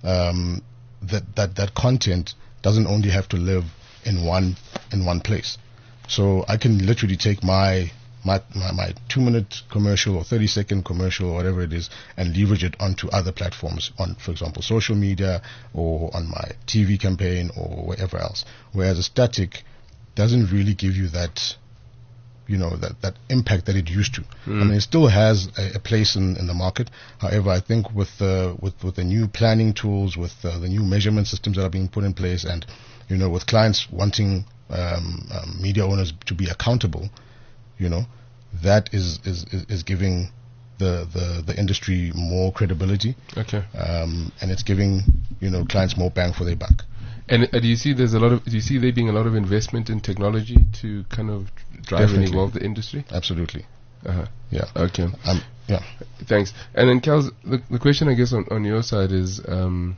Speaker 4: um, that, that, that content doesn't only have to live in one in one place. So I can literally take my my, my, my two minute commercial or thirty second commercial or whatever it is and leverage it onto other platforms on, for example, social media or on my T V campaign or wherever else. Whereas a static doesn't really give you that, you know, that, that impact that it used to.
Speaker 2: Mm.
Speaker 4: I mean, it still has a, a place in, in the market. However, I think with the, with, with the new planning tools, with uh, the new measurement systems that are being put in place and, you know, with clients wanting um, um, media owners to be accountable, you know, that is, is, is, is giving the, the, the industry more credibility.
Speaker 2: Okay.
Speaker 4: Um, and it's giving, you know, clients more bang for their buck.
Speaker 2: And uh, do you see there's a lot of, do you see there being a lot of investment in technology to kind of drive
Speaker 4: Definitely.
Speaker 2: and evolve the industry?
Speaker 4: Absolutely.
Speaker 2: Uh-huh.
Speaker 4: Yeah.
Speaker 2: Okay.
Speaker 4: Um, yeah.
Speaker 2: Thanks. And then, Kels, the, the question I guess on, on your side is, um,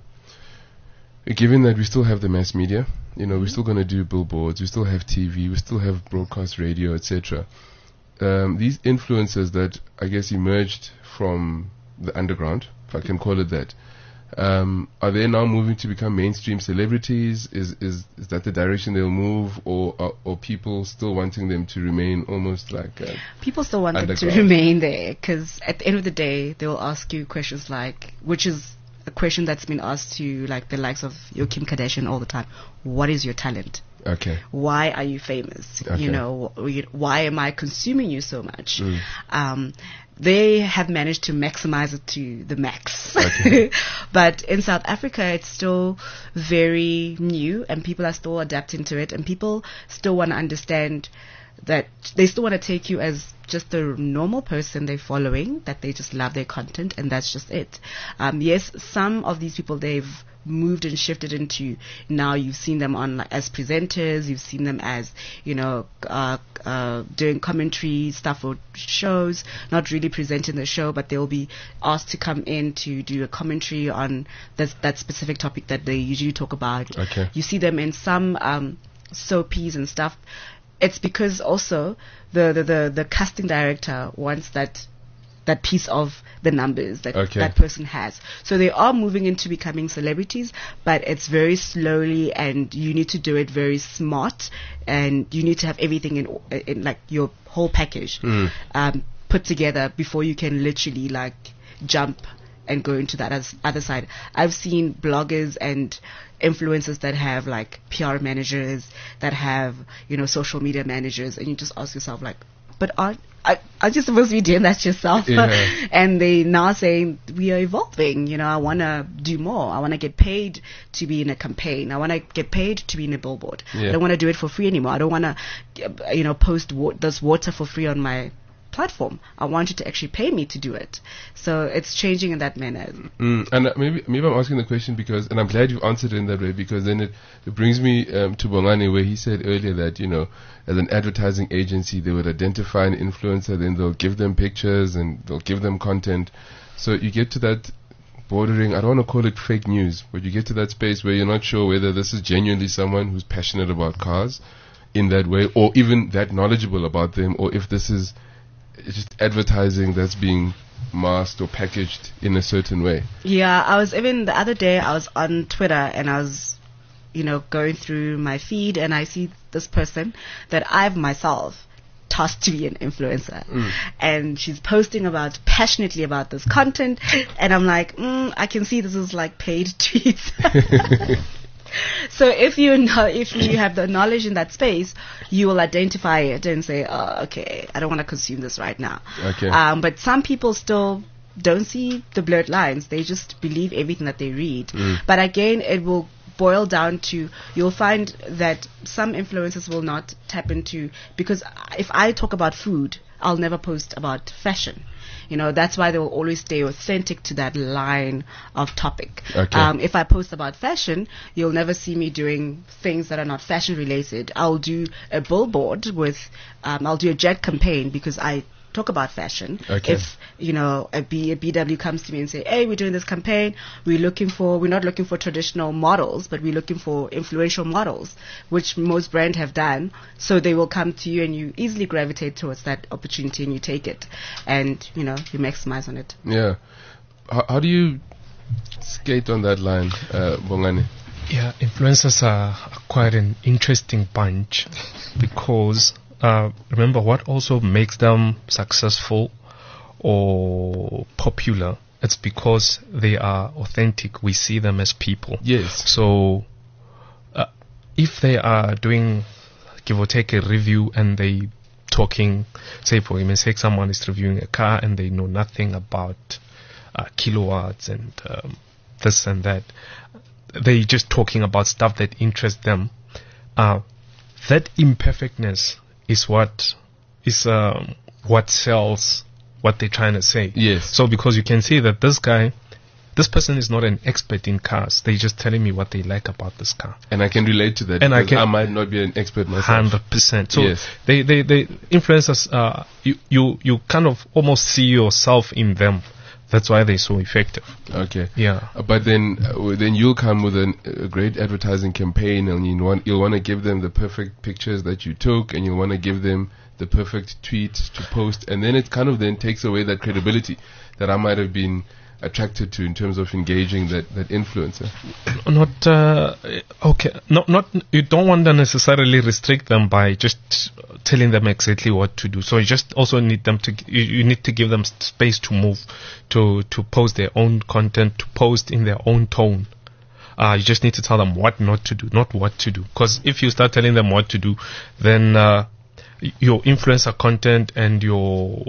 Speaker 2: given that we still have the mass media, you know, we're still going to do billboards, we still have T V, we still have broadcast radio, et cetera. Um, these influencers that I guess emerged from the underground, if I can call it that, um, are they now moving to become mainstream celebrities? Is is is that the direction they'll move, or or, or people still wanting them to remain almost like uh,
Speaker 5: People still want them to
Speaker 2: underground?
Speaker 5: remain there because at the end of the day, they will ask you questions like, which is a question that's been asked to like the likes of your Kim Kardashian all the time. What is your talent?
Speaker 2: Okay.
Speaker 5: Why are you famous?
Speaker 2: Okay.
Speaker 5: You know, wh- why am I consuming you so much?
Speaker 2: Mm.
Speaker 5: Um, they have managed to maximize it to the max.
Speaker 2: Okay.
Speaker 5: But in South Africa, it's still very new and people are still adapting to it and people still want to understand that they still want to take you as just a normal person they're following, that they just love their content and that's just it. Um, yes, some of these people they've moved and shifted into, now you've seen them on like, as presenters, you've seen them as, you know, uh, uh, doing commentary stuff for shows, not really presenting the show, but they'll be asked to come in to do a commentary on this, that specific topic that they usually talk about.
Speaker 2: Okay.
Speaker 5: You see them in some um, soapies and stuff. It's because also the, the, the, the casting director wants that that piece of the numbers that
Speaker 2: Okay.
Speaker 5: that person has. So they are moving into becoming celebrities, but it's very slowly and you need to do it very smart and you need to have everything in, in like your whole package
Speaker 2: Mm.
Speaker 5: um, put together before you can literally like jump and go into that as other side. I've seen bloggers and influencers that have like P R managers, that have, you know, social media managers, and you just ask yourself like, but aren't, are- aren't you supposed to be doing that yourself?
Speaker 2: Yeah.
Speaker 5: And they now saying, we are evolving, you know, I want to do more. I want to get paid to be in a campaign. I want to get paid to be in a billboard.
Speaker 2: Yeah.
Speaker 5: I don't want to do it for free anymore. I don't want to, you know, post wa- this water for free on my platform. I want you to actually pay me to do it. So it's changing in that manner.
Speaker 2: Mm, and uh, maybe maybe I'm asking the question because, and I'm glad you answered it in that way, because then it, it brings me um, to Bongani, where he said earlier that, you know, as an advertising agency, they would identify an influencer, then they'll give them pictures and they'll give them content. So you get to that bordering, I don't want to call it fake news, but you get to that space where you're not sure whether this is genuinely someone who's passionate about cars in that way, or even that knowledgeable about them, or if this is just advertising that's being masked or packaged in a certain way.
Speaker 5: Yeah, I was even the other day, I was on Twitter and I was, you know, going through my feed and I see this person that I've myself tasked to be an influencer. Mm. And she's posting about, passionately about this content. And I'm like, mm, I can see this is like paid tweets. So if you know, if you have the knowledge in that space, you will identify it and say, oh, okay, I don't want to consume this right now.
Speaker 2: Okay.
Speaker 5: Um, but some people still don't see the blurred lines. They just believe everything that they read. Mm. But again, it will boil down to, you'll find that some influencers will not tap into, because if I talk about food, I'll never post about fashion. You know, that's why they will always stay authentic to that line of topic.
Speaker 2: Okay.
Speaker 5: Um, if I post about fashion, you'll never see me doing things that are not fashion related. I'll do a billboard with, um, I'll do a jet campaign because I talk about fashion.
Speaker 2: Okay.
Speaker 5: If, you know, a, B, a B W comes to me and say, hey, we're doing this campaign, we're looking for, we're not looking for traditional models, but we're looking for influential models, which most brands have done. So they will come to you and you easily gravitate towards that opportunity and you take it and, you know, you maximize on it.
Speaker 2: Yeah. How, how do you skate on that line, uh, Bongani?
Speaker 3: Yeah, influencers are, are quite an interesting bunch because Uh, remember, what also makes them successful or popular, it's because they are authentic. We see them as people.
Speaker 2: Yes.
Speaker 3: So, uh, if they are doing, give or take, a review and they talking, say for instance, sake, someone is reviewing a car and they know nothing about uh, kilowatts and um, this and that, they just talking about stuff that interests them. Uh, that imperfectness is what is um, what sells what they're trying to say.
Speaker 2: Yes.
Speaker 3: So because you can see that this guy, this person is not an expert in cars. They're just telling me what they like about this car.
Speaker 2: And I can relate to that.
Speaker 3: And I
Speaker 2: because
Speaker 3: can,
Speaker 2: I might not be an expert myself.
Speaker 3: Hundred percent. So
Speaker 2: yes.
Speaker 3: they, they, they influencers. Uh, you, you, you kind of almost see yourself in them. That's why they're so effective.
Speaker 2: Okay.
Speaker 3: Yeah.
Speaker 2: Uh, but then, uh, then you'll come with an, a great advertising campaign, and you want you'll want to give them the perfect pictures that you took, and you'll want to give them the perfect tweet to post, and then it kind of then takes away that credibility that I might have been attracted to in terms of engaging that, that influencer.
Speaker 3: Not uh, okay. Not not. You don't want to necessarily restrict them by just telling them exactly what to do. So you just also need them to. You, you need to give them space to move, to to post their own content, to post in their own tone. Uh, you just need to tell them what not to do, not what to do. Because if you start telling them what to do, then uh, your influencer content and your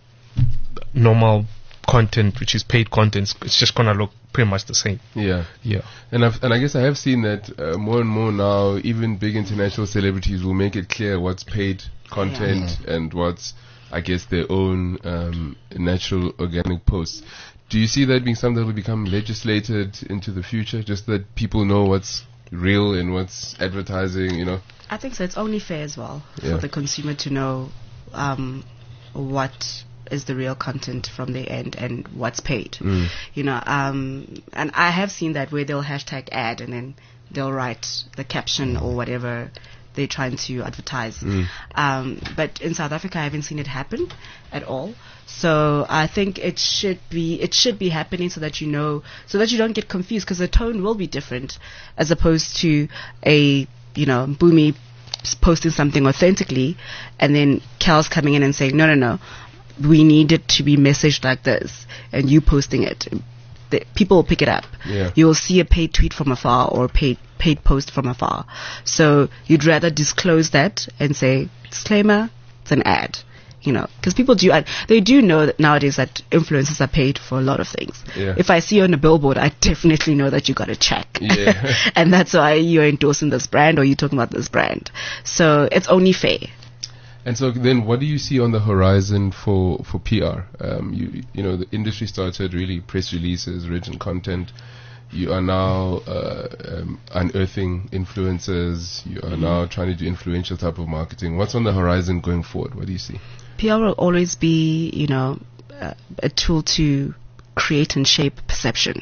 Speaker 3: normal content, which is paid content, it's just gonna look pretty much the same.
Speaker 2: Yeah,
Speaker 3: yeah.
Speaker 2: And I've, and I guess I have seen that uh, more and more now. Even big international celebrities will make it clear what's paid content
Speaker 5: yeah.
Speaker 2: and what's, I guess, their own um, natural organic posts. Do you see that being something that will become legislated into the future? Just that people know what's real and what's advertising, you know?
Speaker 5: I think so. It's only fair as well
Speaker 2: yeah.
Speaker 5: for the consumer to know um, what is the real content from their end and what's paid.
Speaker 2: Mm.
Speaker 5: You know, um, and I have seen that where they'll hashtag ad and then they'll write the caption or whatever they're trying to advertise.
Speaker 2: Mm.
Speaker 5: Um, but in South Africa, I haven't seen it happen at all. So I think it should be it should be happening so that you know, so that you don't get confused, because the tone will be different as opposed to a, you know, Boomy posting something authentically and then Cal's coming in and saying, no, no, no, we need it to be messaged like this, and you posting it. The, people will pick it up.
Speaker 2: Yeah.
Speaker 5: You will see a paid tweet from afar or a paid paid post from afar. So you'd rather disclose that and say, disclaimer, it's an ad. You know, because people do, ad- they do know that nowadays that influencers are paid for a lot of things.
Speaker 2: Yeah.
Speaker 5: If I see you on a billboard, I definitely know that you got a check.
Speaker 2: Yeah.
Speaker 5: And that's why you're endorsing this brand or you're talking about this brand. So it's only fair.
Speaker 2: And so then what do you see on the horizon for, for P R? Um, you, you know, the industry started really press releases, written content. You are now uh, um, unearthing influencers. You are mm-hmm. now trying to do influential type of marketing. What's on the horizon going forward? What do you see?
Speaker 5: P R will always be, you know, uh, a tool to create and shape perception.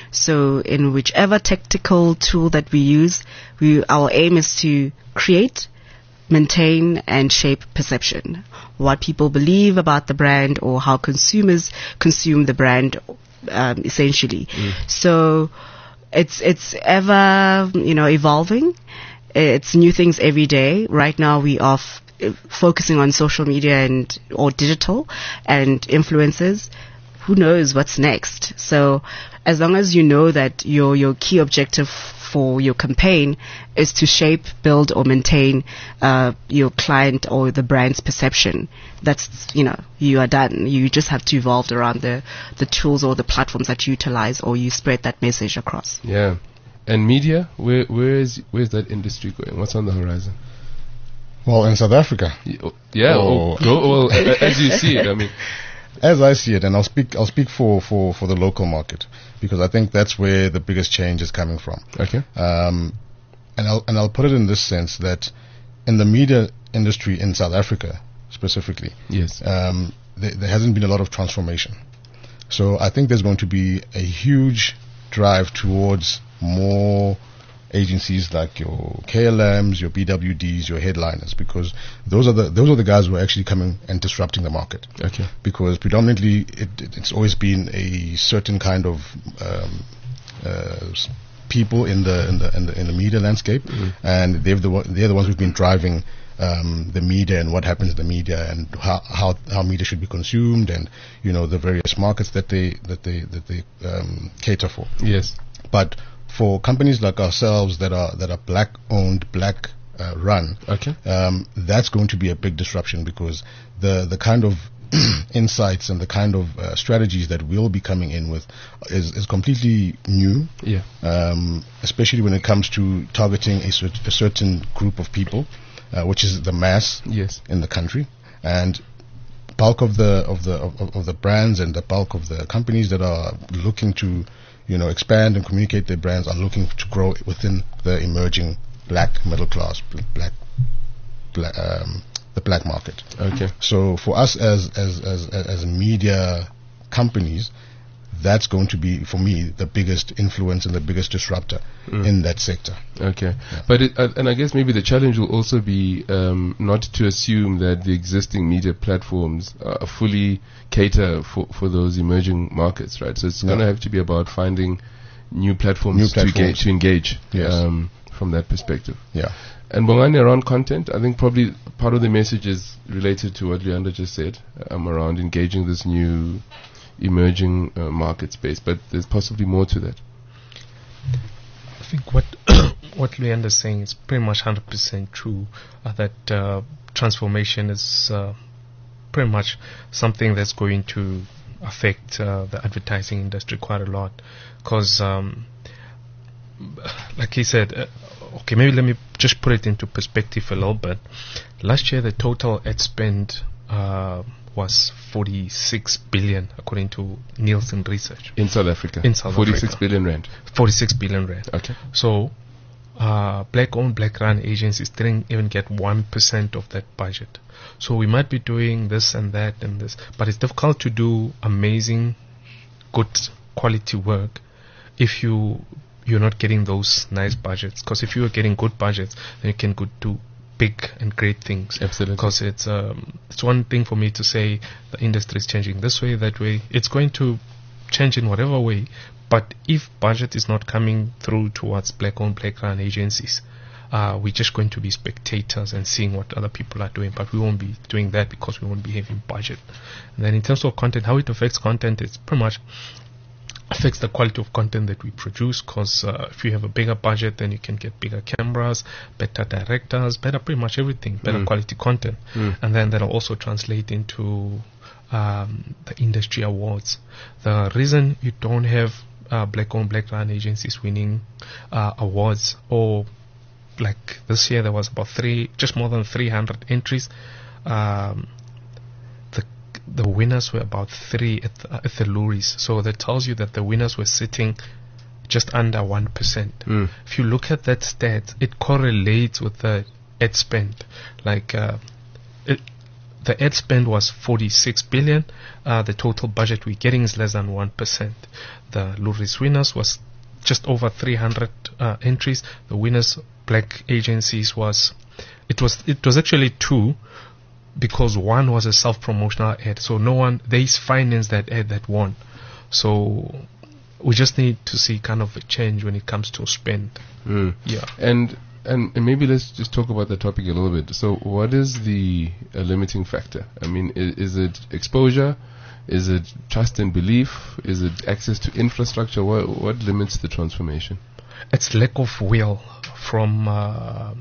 Speaker 5: So in whichever tactical tool that we use, we, our aim is to create, maintain, and shape perception. What people believe about the brand, or how consumers consume the brand, um, essentially. Mm. So it's it's ever, you know, evolving. It's new things every day. Right now we are f- focusing on social media and or digital and influencers. Who knows what's next? So as long as you know that your your key objective for your campaign is to shape, build, or maintain uh, your client or the brand's perception, that's, you know, you are done. You just have to evolve around the, the tools or the platforms that you utilize, or you spread that message across.
Speaker 2: Yeah. And media, where where is where's that industry going? What's on the horizon?
Speaker 4: Well, in South Africa.
Speaker 2: Yeah,
Speaker 4: Oh.
Speaker 2: oh, well, as you see it, I mean.
Speaker 4: As I see it, and I'll speak, I'll speak for, for, for the local market, because I think that's where the biggest change is coming from.
Speaker 2: Okay.
Speaker 4: Um, and I'll, and I'll put it in this sense, that in the media industry in South Africa specifically,
Speaker 2: yes,
Speaker 4: um, there, there hasn't been a lot of transformation. So I think there's going to be a huge drive towards more agencies like your K L Ms, your B W Ds, your headliners, because those are the those are the guys who are actually coming and disrupting the market.
Speaker 2: Okay.
Speaker 4: Because predominantly it, it, it's always been a certain kind of um, uh, s- people in the in the in the, in the media landscape,
Speaker 2: Mm.
Speaker 4: and they're the one- they're the ones who've been driving um, the media and what happens in the media, and how, how how media should be consumed, and you know the various markets that they that they that they um, cater for.
Speaker 2: Yes.
Speaker 4: But for companies like ourselves that are that are black owned, black uh, run,
Speaker 2: Okay.
Speaker 4: um, that's going to be a big disruption, because the the kind of insights and the kind of uh, strategies that we'll be coming in with is, is completely new,
Speaker 2: Yeah.
Speaker 4: um, especially when it comes to targeting a, cer- a certain group of people, uh, which is the mass
Speaker 2: Yes.
Speaker 4: in the country, and bulk of the of the of, of the brands and the bulk of the companies that are looking to, you know, expand and communicate their brands are looking to grow within the emerging black middle class, bl- black, black um, the black market.
Speaker 2: Okay.
Speaker 4: So for us as as as as media companies, that's going to be, for me, the biggest influence and the biggest disruptor
Speaker 2: Mm.
Speaker 4: in that sector.
Speaker 2: Okay. But it, uh, and I guess maybe the challenge will also be um, not to assume that the existing media platforms uh, fully cater for, for those emerging markets, right? So it's
Speaker 4: No.
Speaker 2: going to have to be about finding new platforms,
Speaker 4: New
Speaker 2: To,
Speaker 4: platforms.
Speaker 2: ga- to engage
Speaker 4: Yes.
Speaker 2: um, from that perspective.
Speaker 4: Yeah.
Speaker 2: And Bongani, around content, I think probably part of the message is related to what Leander just said, um, around engaging this new emerging uh, market space, but there's possibly more to that.
Speaker 3: I think what what Leander's saying is pretty much one hundred percent true. Uh, that uh, transformation is uh, pretty much something that's going to affect uh, the advertising industry quite a lot. Because, um, like he said, uh, okay, maybe let me just put it into perspective a little bit. Last year, the total ad spend uh, was forty-six billion, according to Nielsen research.
Speaker 2: In South Africa.
Speaker 3: In South
Speaker 2: forty-six
Speaker 3: Africa.
Speaker 2: billion rand.
Speaker 3: forty-six billion rand.
Speaker 2: Okay.
Speaker 3: So, uh, black-owned, black-run agencies didn't even get one percent of that budget. So we might be doing this and that and this, but it's difficult to do amazing, good quality work if you you're not getting those nice budgets. Because if you are getting good budgets, then you can go do big and great things.
Speaker 2: Absolutely.
Speaker 3: Because it's um, it's one thing for me to say the industry is changing this way, that way. It's going to change in whatever way. But if budget is not coming through towards black-owned, black-run agencies, uh, we're just going to be spectators and seeing what other people are doing. But we won't be doing that because we won't be having budget. And then in terms of content, how it affects content, it's pretty much affects the quality of content that we produce, because uh, if you have a bigger budget, then you can get bigger cameras, better directors, better pretty much everything, better
Speaker 2: Mm.
Speaker 3: quality content.
Speaker 2: Mm.
Speaker 3: And then that'll also translate into um, the industry awards. The reason you don't have uh, black-owned, black-run agencies winning uh, awards, or like this year there was about three, just more than three hundred entries. Um, the the winners were about three at the, at the Loeries. So that tells you that the winners were sitting just under one percent.
Speaker 2: Mm.
Speaker 3: If you look at that stat, it correlates with the ad spend. Like uh, it, the ad spend was forty-six billion. Uh, the total budget we're getting is less than one percent. The Lourdes winners was just over three hundred uh, entries. The winners, black agencies, was it was it was actually two, because one was a self-promotional ad. So no one they financed that ad that won. So we just need to see kind of a change when it comes to spend.
Speaker 2: Mm.
Speaker 3: Yeah.
Speaker 2: And And, and maybe let's just talk about the topic a little bit. So what is the uh, limiting factor? I mean, is, is it exposure? Is it trust and belief? Is it access to infrastructure? What, what limits the transformation?
Speaker 3: It's lack of will from uh,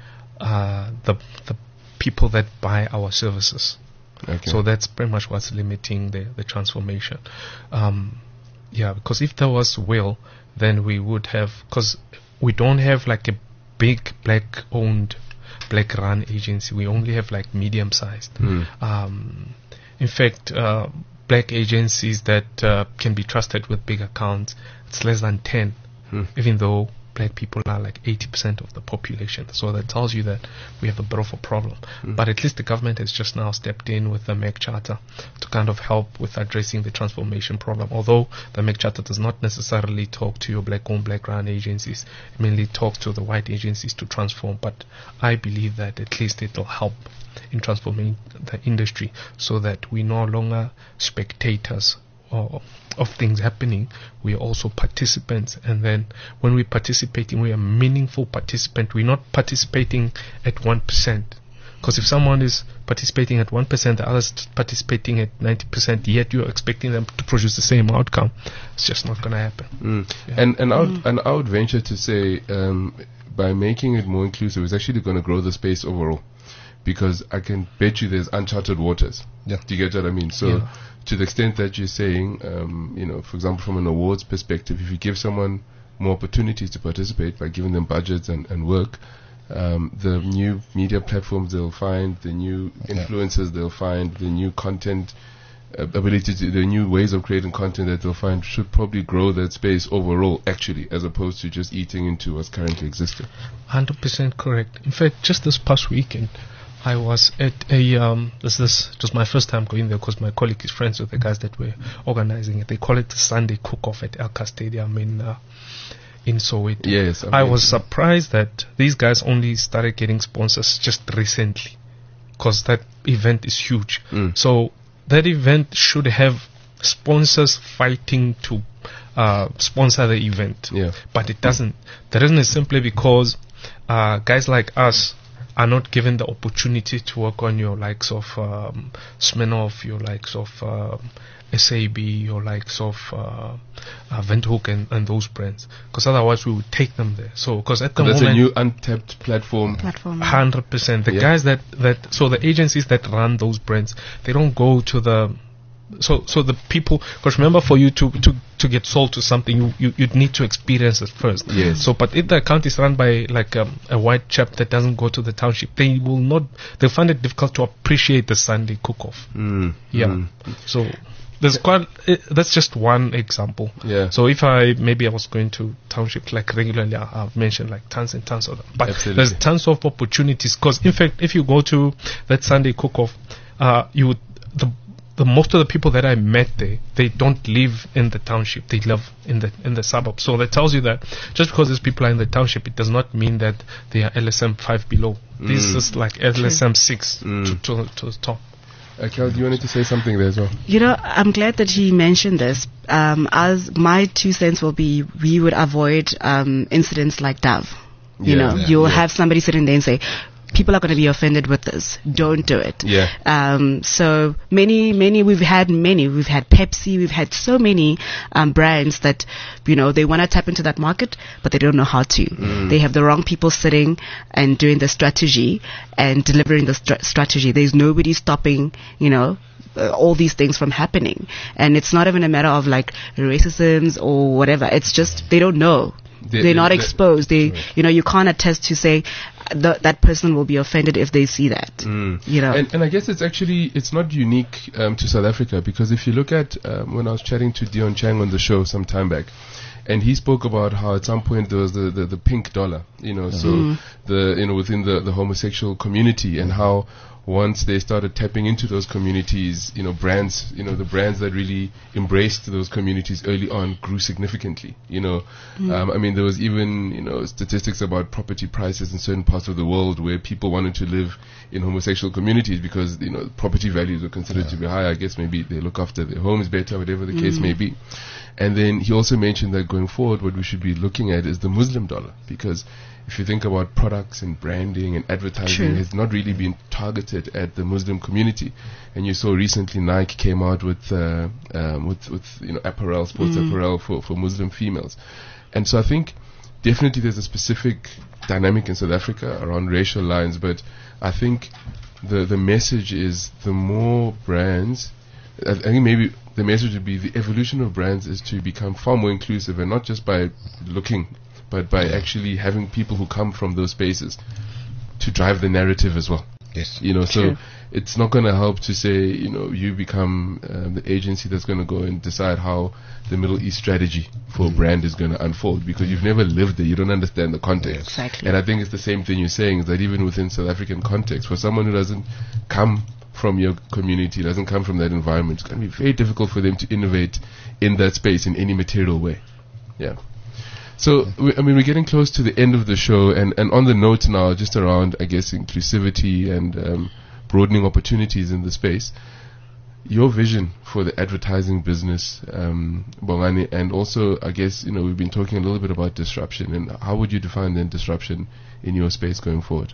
Speaker 3: uh, the the people that buy our services.
Speaker 2: Okay.
Speaker 3: So that's pretty much what's limiting the, the transformation. Um, yeah, because if there was will, then we would have, because we don't have like a big black owned, black run agency. We only have like medium sized.
Speaker 2: Mm.
Speaker 3: Um, in fact, uh, black agencies that uh, can be trusted with big accounts, it's less than ten,
Speaker 2: Mm.
Speaker 3: even though black people are like eighty percent of the population. So that tells you that we have a bit of a problem.
Speaker 2: Mm.
Speaker 3: But at least the government has just now stepped in with the M E C Charter to kind of help with addressing the transformation problem. Although the M E C Charter does not necessarily talk to your black-owned, black-run agencies, it mainly talks to the white agencies to transform. But I believe that at least it will help in transforming the industry so that we're no longer spectators Or of things happening. We are also participants, and then when we're participating, we are meaningful participant. We're not participating at one percent, because if someone is participating at one percent, the others participating at ninety percent, yet you're expecting them to produce the same outcome, it's just not going to happen.
Speaker 2: Mm.
Speaker 3: Yeah.
Speaker 2: And and I would, and I would venture to say, um, by making it more inclusive, it's actually going to grow the space overall, because I can bet you there's uncharted waters.
Speaker 4: Yeah.
Speaker 2: Do you get what I mean? So,
Speaker 3: Yeah.
Speaker 2: to the extent that you're saying, um, you know, for example, from an awards perspective, if you give someone more opportunities to participate by giving them budgets and, and work, um, the new media platforms they'll find, the new influencers they'll find, the new content uh, ability to, the new ways of creating content that they'll find should probably grow that space overall, actually, as opposed to just eating into what's currently existing.
Speaker 3: one hundred percent correct. In fact, just this past weekend, I was at a, um, this, this, it was my first time going there because my colleague is friends with the guys that were organizing it. They call it the Sunday Cook-Off at Elka Stadium in, uh, in Soweto.
Speaker 2: Yes.
Speaker 3: I was surprised that these guys only started getting sponsors just recently, because that event is huge.
Speaker 2: Mm.
Speaker 3: So that event should have sponsors fighting to uh, sponsor the event.
Speaker 2: Yeah.
Speaker 3: But it doesn't. The reason is simply because uh, guys like us are not given the opportunity to work on your likes of um, Smirnoff, your likes of um, S A B, your likes of uh, uh, Windhoek and, and those brands, because otherwise we would take them there. So because at the
Speaker 2: That's
Speaker 3: moment,
Speaker 2: a new untapped platform.
Speaker 5: Platform.
Speaker 3: one hundred percent. The
Speaker 2: Yeah.
Speaker 3: guys that, that, so the agencies that run those brands, they don't go to the, so so the people, because remember, for you to, to, to get sold to something, you, you, you'd need to experience it first.
Speaker 2: Yes.
Speaker 3: So, but if the account is run by like um, a white chap that doesn't go to the township, they will not, they'll find it difficult to appreciate the Sunday cook-off.
Speaker 2: Mm.
Speaker 3: Yeah.
Speaker 2: Mm.
Speaker 3: So, there's quite, uh, that's just one example.
Speaker 2: Yeah.
Speaker 3: So if I, maybe I was going to townships like regularly, I- I've mentioned like tons and tons of them. But
Speaker 2: Absolutely.
Speaker 3: there's tons of opportunities, because in fact, if you go to that Sunday cook-off, uh, you would, the, the most of the people that I met there, they don't live in the township, they live in the, in the suburbs. So that tells you that just because these people are in the township, it does not mean that they are L S M five below. This
Speaker 2: Mm.
Speaker 3: is like L S M six
Speaker 2: Mm.
Speaker 3: to, to, to the top.
Speaker 2: Uh, Kel, you wanted to say something there as well?
Speaker 5: You know, I'm glad that he mentioned this. Um, as my two cents will be, we would avoid um, incidents like Dove. You
Speaker 2: Yeah,
Speaker 5: know,
Speaker 2: yeah,
Speaker 5: you'll
Speaker 2: yeah.
Speaker 5: have somebody sitting there and say, people are going to be offended with this. Don't do it.
Speaker 2: Yeah.
Speaker 5: Um, so many, many, we've had many. We've had Pepsi. We've had so many um, brands that, you know, they want to tap into that market, but they don't know how to.
Speaker 2: Mm.
Speaker 5: They have the wrong people sitting and doing the strategy and delivering the str- strategy. There's nobody stopping, you know, uh, all these things from happening. And it's not even a matter of like racisms or whatever. It's just they don't know.
Speaker 2: They-
Speaker 5: They're not
Speaker 2: they-
Speaker 5: exposed. They, you know, you can't attest to say, th- that person will be offended if they see that.
Speaker 2: Mm.
Speaker 5: You know,
Speaker 2: and, and I guess it's actually it's not unique um, to South Africa, because if you look at um, when I was chatting to Dion Chang on the show some time back, and he spoke about how at some point there was the, the, the pink dollar, you know, so
Speaker 5: Mm.
Speaker 2: the you know within the, the homosexual community, and how once they started tapping into those communities, you know, brands, you know, the brands that really embraced those communities early on grew significantly, you know.
Speaker 5: Mm.
Speaker 2: Um, I mean, there was even, you know, statistics about property prices in certain parts of the world where people wanted to live in homosexual communities because, you know, property values were considered
Speaker 4: Yeah.
Speaker 2: to be high. I guess maybe they look after their homes better, whatever the case
Speaker 5: Mm.
Speaker 2: may be. And then he also mentioned that going forward, what we should be looking at is the Muslim dollar, because if you think about products and branding and advertising,
Speaker 5: True.
Speaker 2: it's not really been targeted at the Muslim community. And you saw recently Nike came out with uh, um, with with you know apparel, sports
Speaker 5: Mm.
Speaker 2: apparel for for Muslim females. And so I think definitely there's a specific dynamic in South Africa around racial lines, but I think the the message is the more brands, I I think maybe the message would be the evolution of brands is to become far more inclusive, and not just by looking, but by actually having people who come from those spaces to drive the narrative as well.
Speaker 4: Yes.
Speaker 2: You know, so
Speaker 5: True.
Speaker 2: it's not going to help to say, you know, you become um, the agency that's going to go and decide how the Middle East strategy for a brand is going to unfold, because you've never lived there. You don't understand the context.
Speaker 5: Exactly.
Speaker 2: And I think it's the same thing you're saying, is that even within South African context, for someone who doesn't come from your community, doesn't come from that environment, it's going to be very difficult for them to innovate in that space in any material way. Yeah. So, we, I mean, we're getting close to the end of the show, and, and on the note now, just around, I guess, inclusivity and um, broadening opportunities in the space, your vision for the advertising business, um, Bongani, and also, I guess, you know, we've been talking a little bit about disruption, and how would you define then disruption in your space going forward?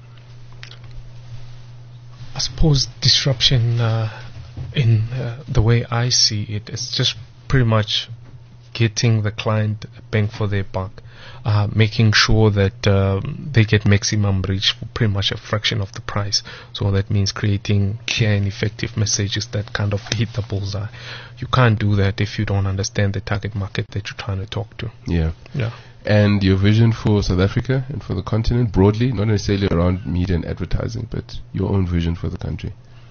Speaker 3: I suppose disruption, uh, in uh, the way I see it, is just pretty much getting the client a bang for their buck, uh, making sure that um, they get maximum reach for pretty much a fraction of the price. So that means creating clear and effective messages that kind of hit the bullseye. You can't do that if you don't understand the target market that you're trying to talk to.
Speaker 2: Yeah.
Speaker 3: Yeah.
Speaker 2: And your vision for South Africa and for the continent broadly, not necessarily around media and advertising, but your own vision for the country.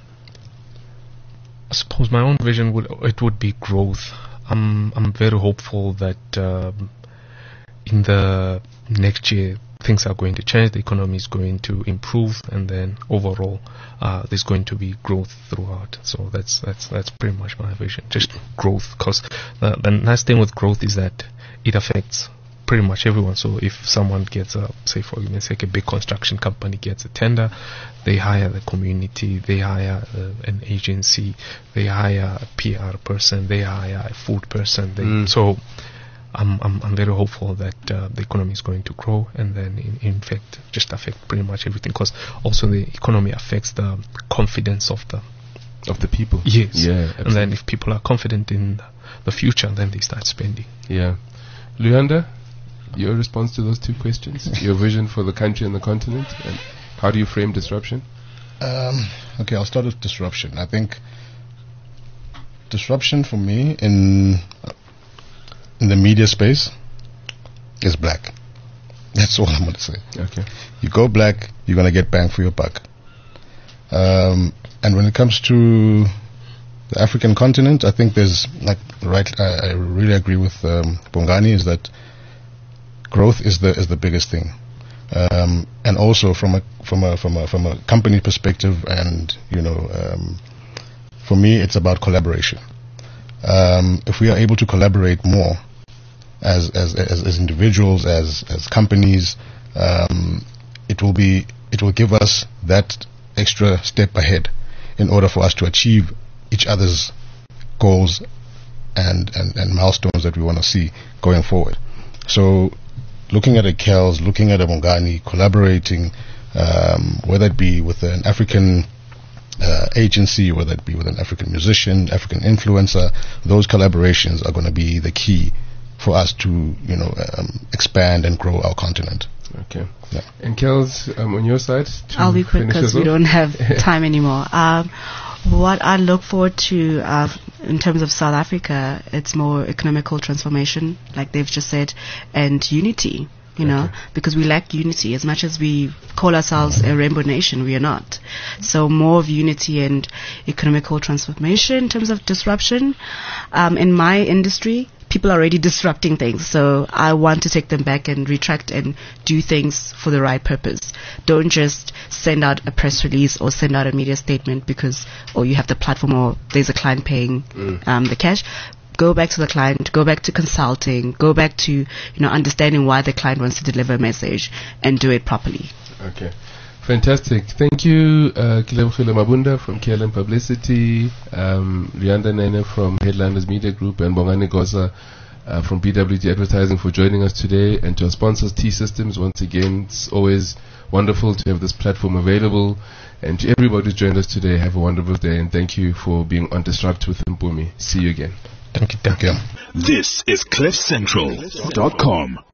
Speaker 3: I suppose my own vision would it would be growth. I'm I'm very hopeful that um, in the next year things are going to change. The economy is going to improve, and then overall uh, there's going to be growth throughout. So that's that's that's pretty much my vision. Just growth, because the, the nice thing with growth is that it affects pretty much everyone. So if someone gets a, say for argument's sake, a big construction company gets a tender, they hire the community, they hire uh, an agency, they hire a P R person, they hire a food person. They,
Speaker 2: Mm.
Speaker 3: So I'm, I'm I'm very hopeful that uh, the economy is going to grow, and then in, in fact just affect pretty much everything, because also the economy affects the confidence of the
Speaker 2: Of the people.
Speaker 3: yes.
Speaker 2: Yeah.
Speaker 3: And then if people are confident in the future, then they start spending.
Speaker 2: Yeah. Luyanda, your response to those two questions? Your vision for the country and the continent, and how do you frame disruption?
Speaker 4: Um, okay, I'll start with disruption. I think disruption for me in in the media space is black. That's all I'm going to say.
Speaker 2: Okay.
Speaker 4: You go black, you're going to get bang for your buck. Um, and when it comes to the African continent, I think there's, like, right, I, I really agree with um, Bongani, is that growth is the is the biggest thing. Um, and also from a from a from a from a company perspective, and you know, um, for me, it's about collaboration. Um, if we are able to collaborate more as as as, as individuals, as as companies, um, it will be it will give us that extra step ahead in order for us to achieve each other's goals and and, and milestones that we want to see going forward. So, looking at a Kells, looking at a Bongani, collaborating, um, whether it be with an African uh, agency, whether it be with an African musician, African influencer, those collaborations are going to be the key for us to, you know, um, expand and grow our continent.
Speaker 2: Okay.
Speaker 4: Yeah.
Speaker 2: And Kels, um, on your side? to
Speaker 5: I'll be quick
Speaker 2: finish
Speaker 5: because
Speaker 2: us
Speaker 5: we
Speaker 2: off?
Speaker 5: don't have time anymore. Um, what I look forward to uh, in terms of South Africa, it's more economical transformation, like they've just said, and unity. You know,
Speaker 2: Okay.
Speaker 5: because we lack unity. As much as we call ourselves a rainbow nation, we are not. So more of unity and economical transformation in terms of disruption. Um, in my industry, people are already disrupting things. So I want to take them back and retract and do things for the right purpose. Don't just send out a press release or send out a media statement because, or you have the platform or there's a client paying um, the cash. Go back to the client, go back to consulting, go back to, you know, understanding why the client wants to deliver a message and do it properly.
Speaker 2: Okay. Fantastic. Thank you, uh, Kilebogile Mabunda from K L M Publicity, um, Rianda Nene from Headliners Media Group, and Bongani Gosa uh, from B W T Advertising for joining us today. And to our sponsors, T-Systems, once again, it's always wonderful to have this platform available. And to everybody who joined us today, have a wonderful day, and thank you for being on Disrupt with Mpumi. See you again.
Speaker 3: Thank you. Thank you.
Speaker 1: This is cliff central dot com.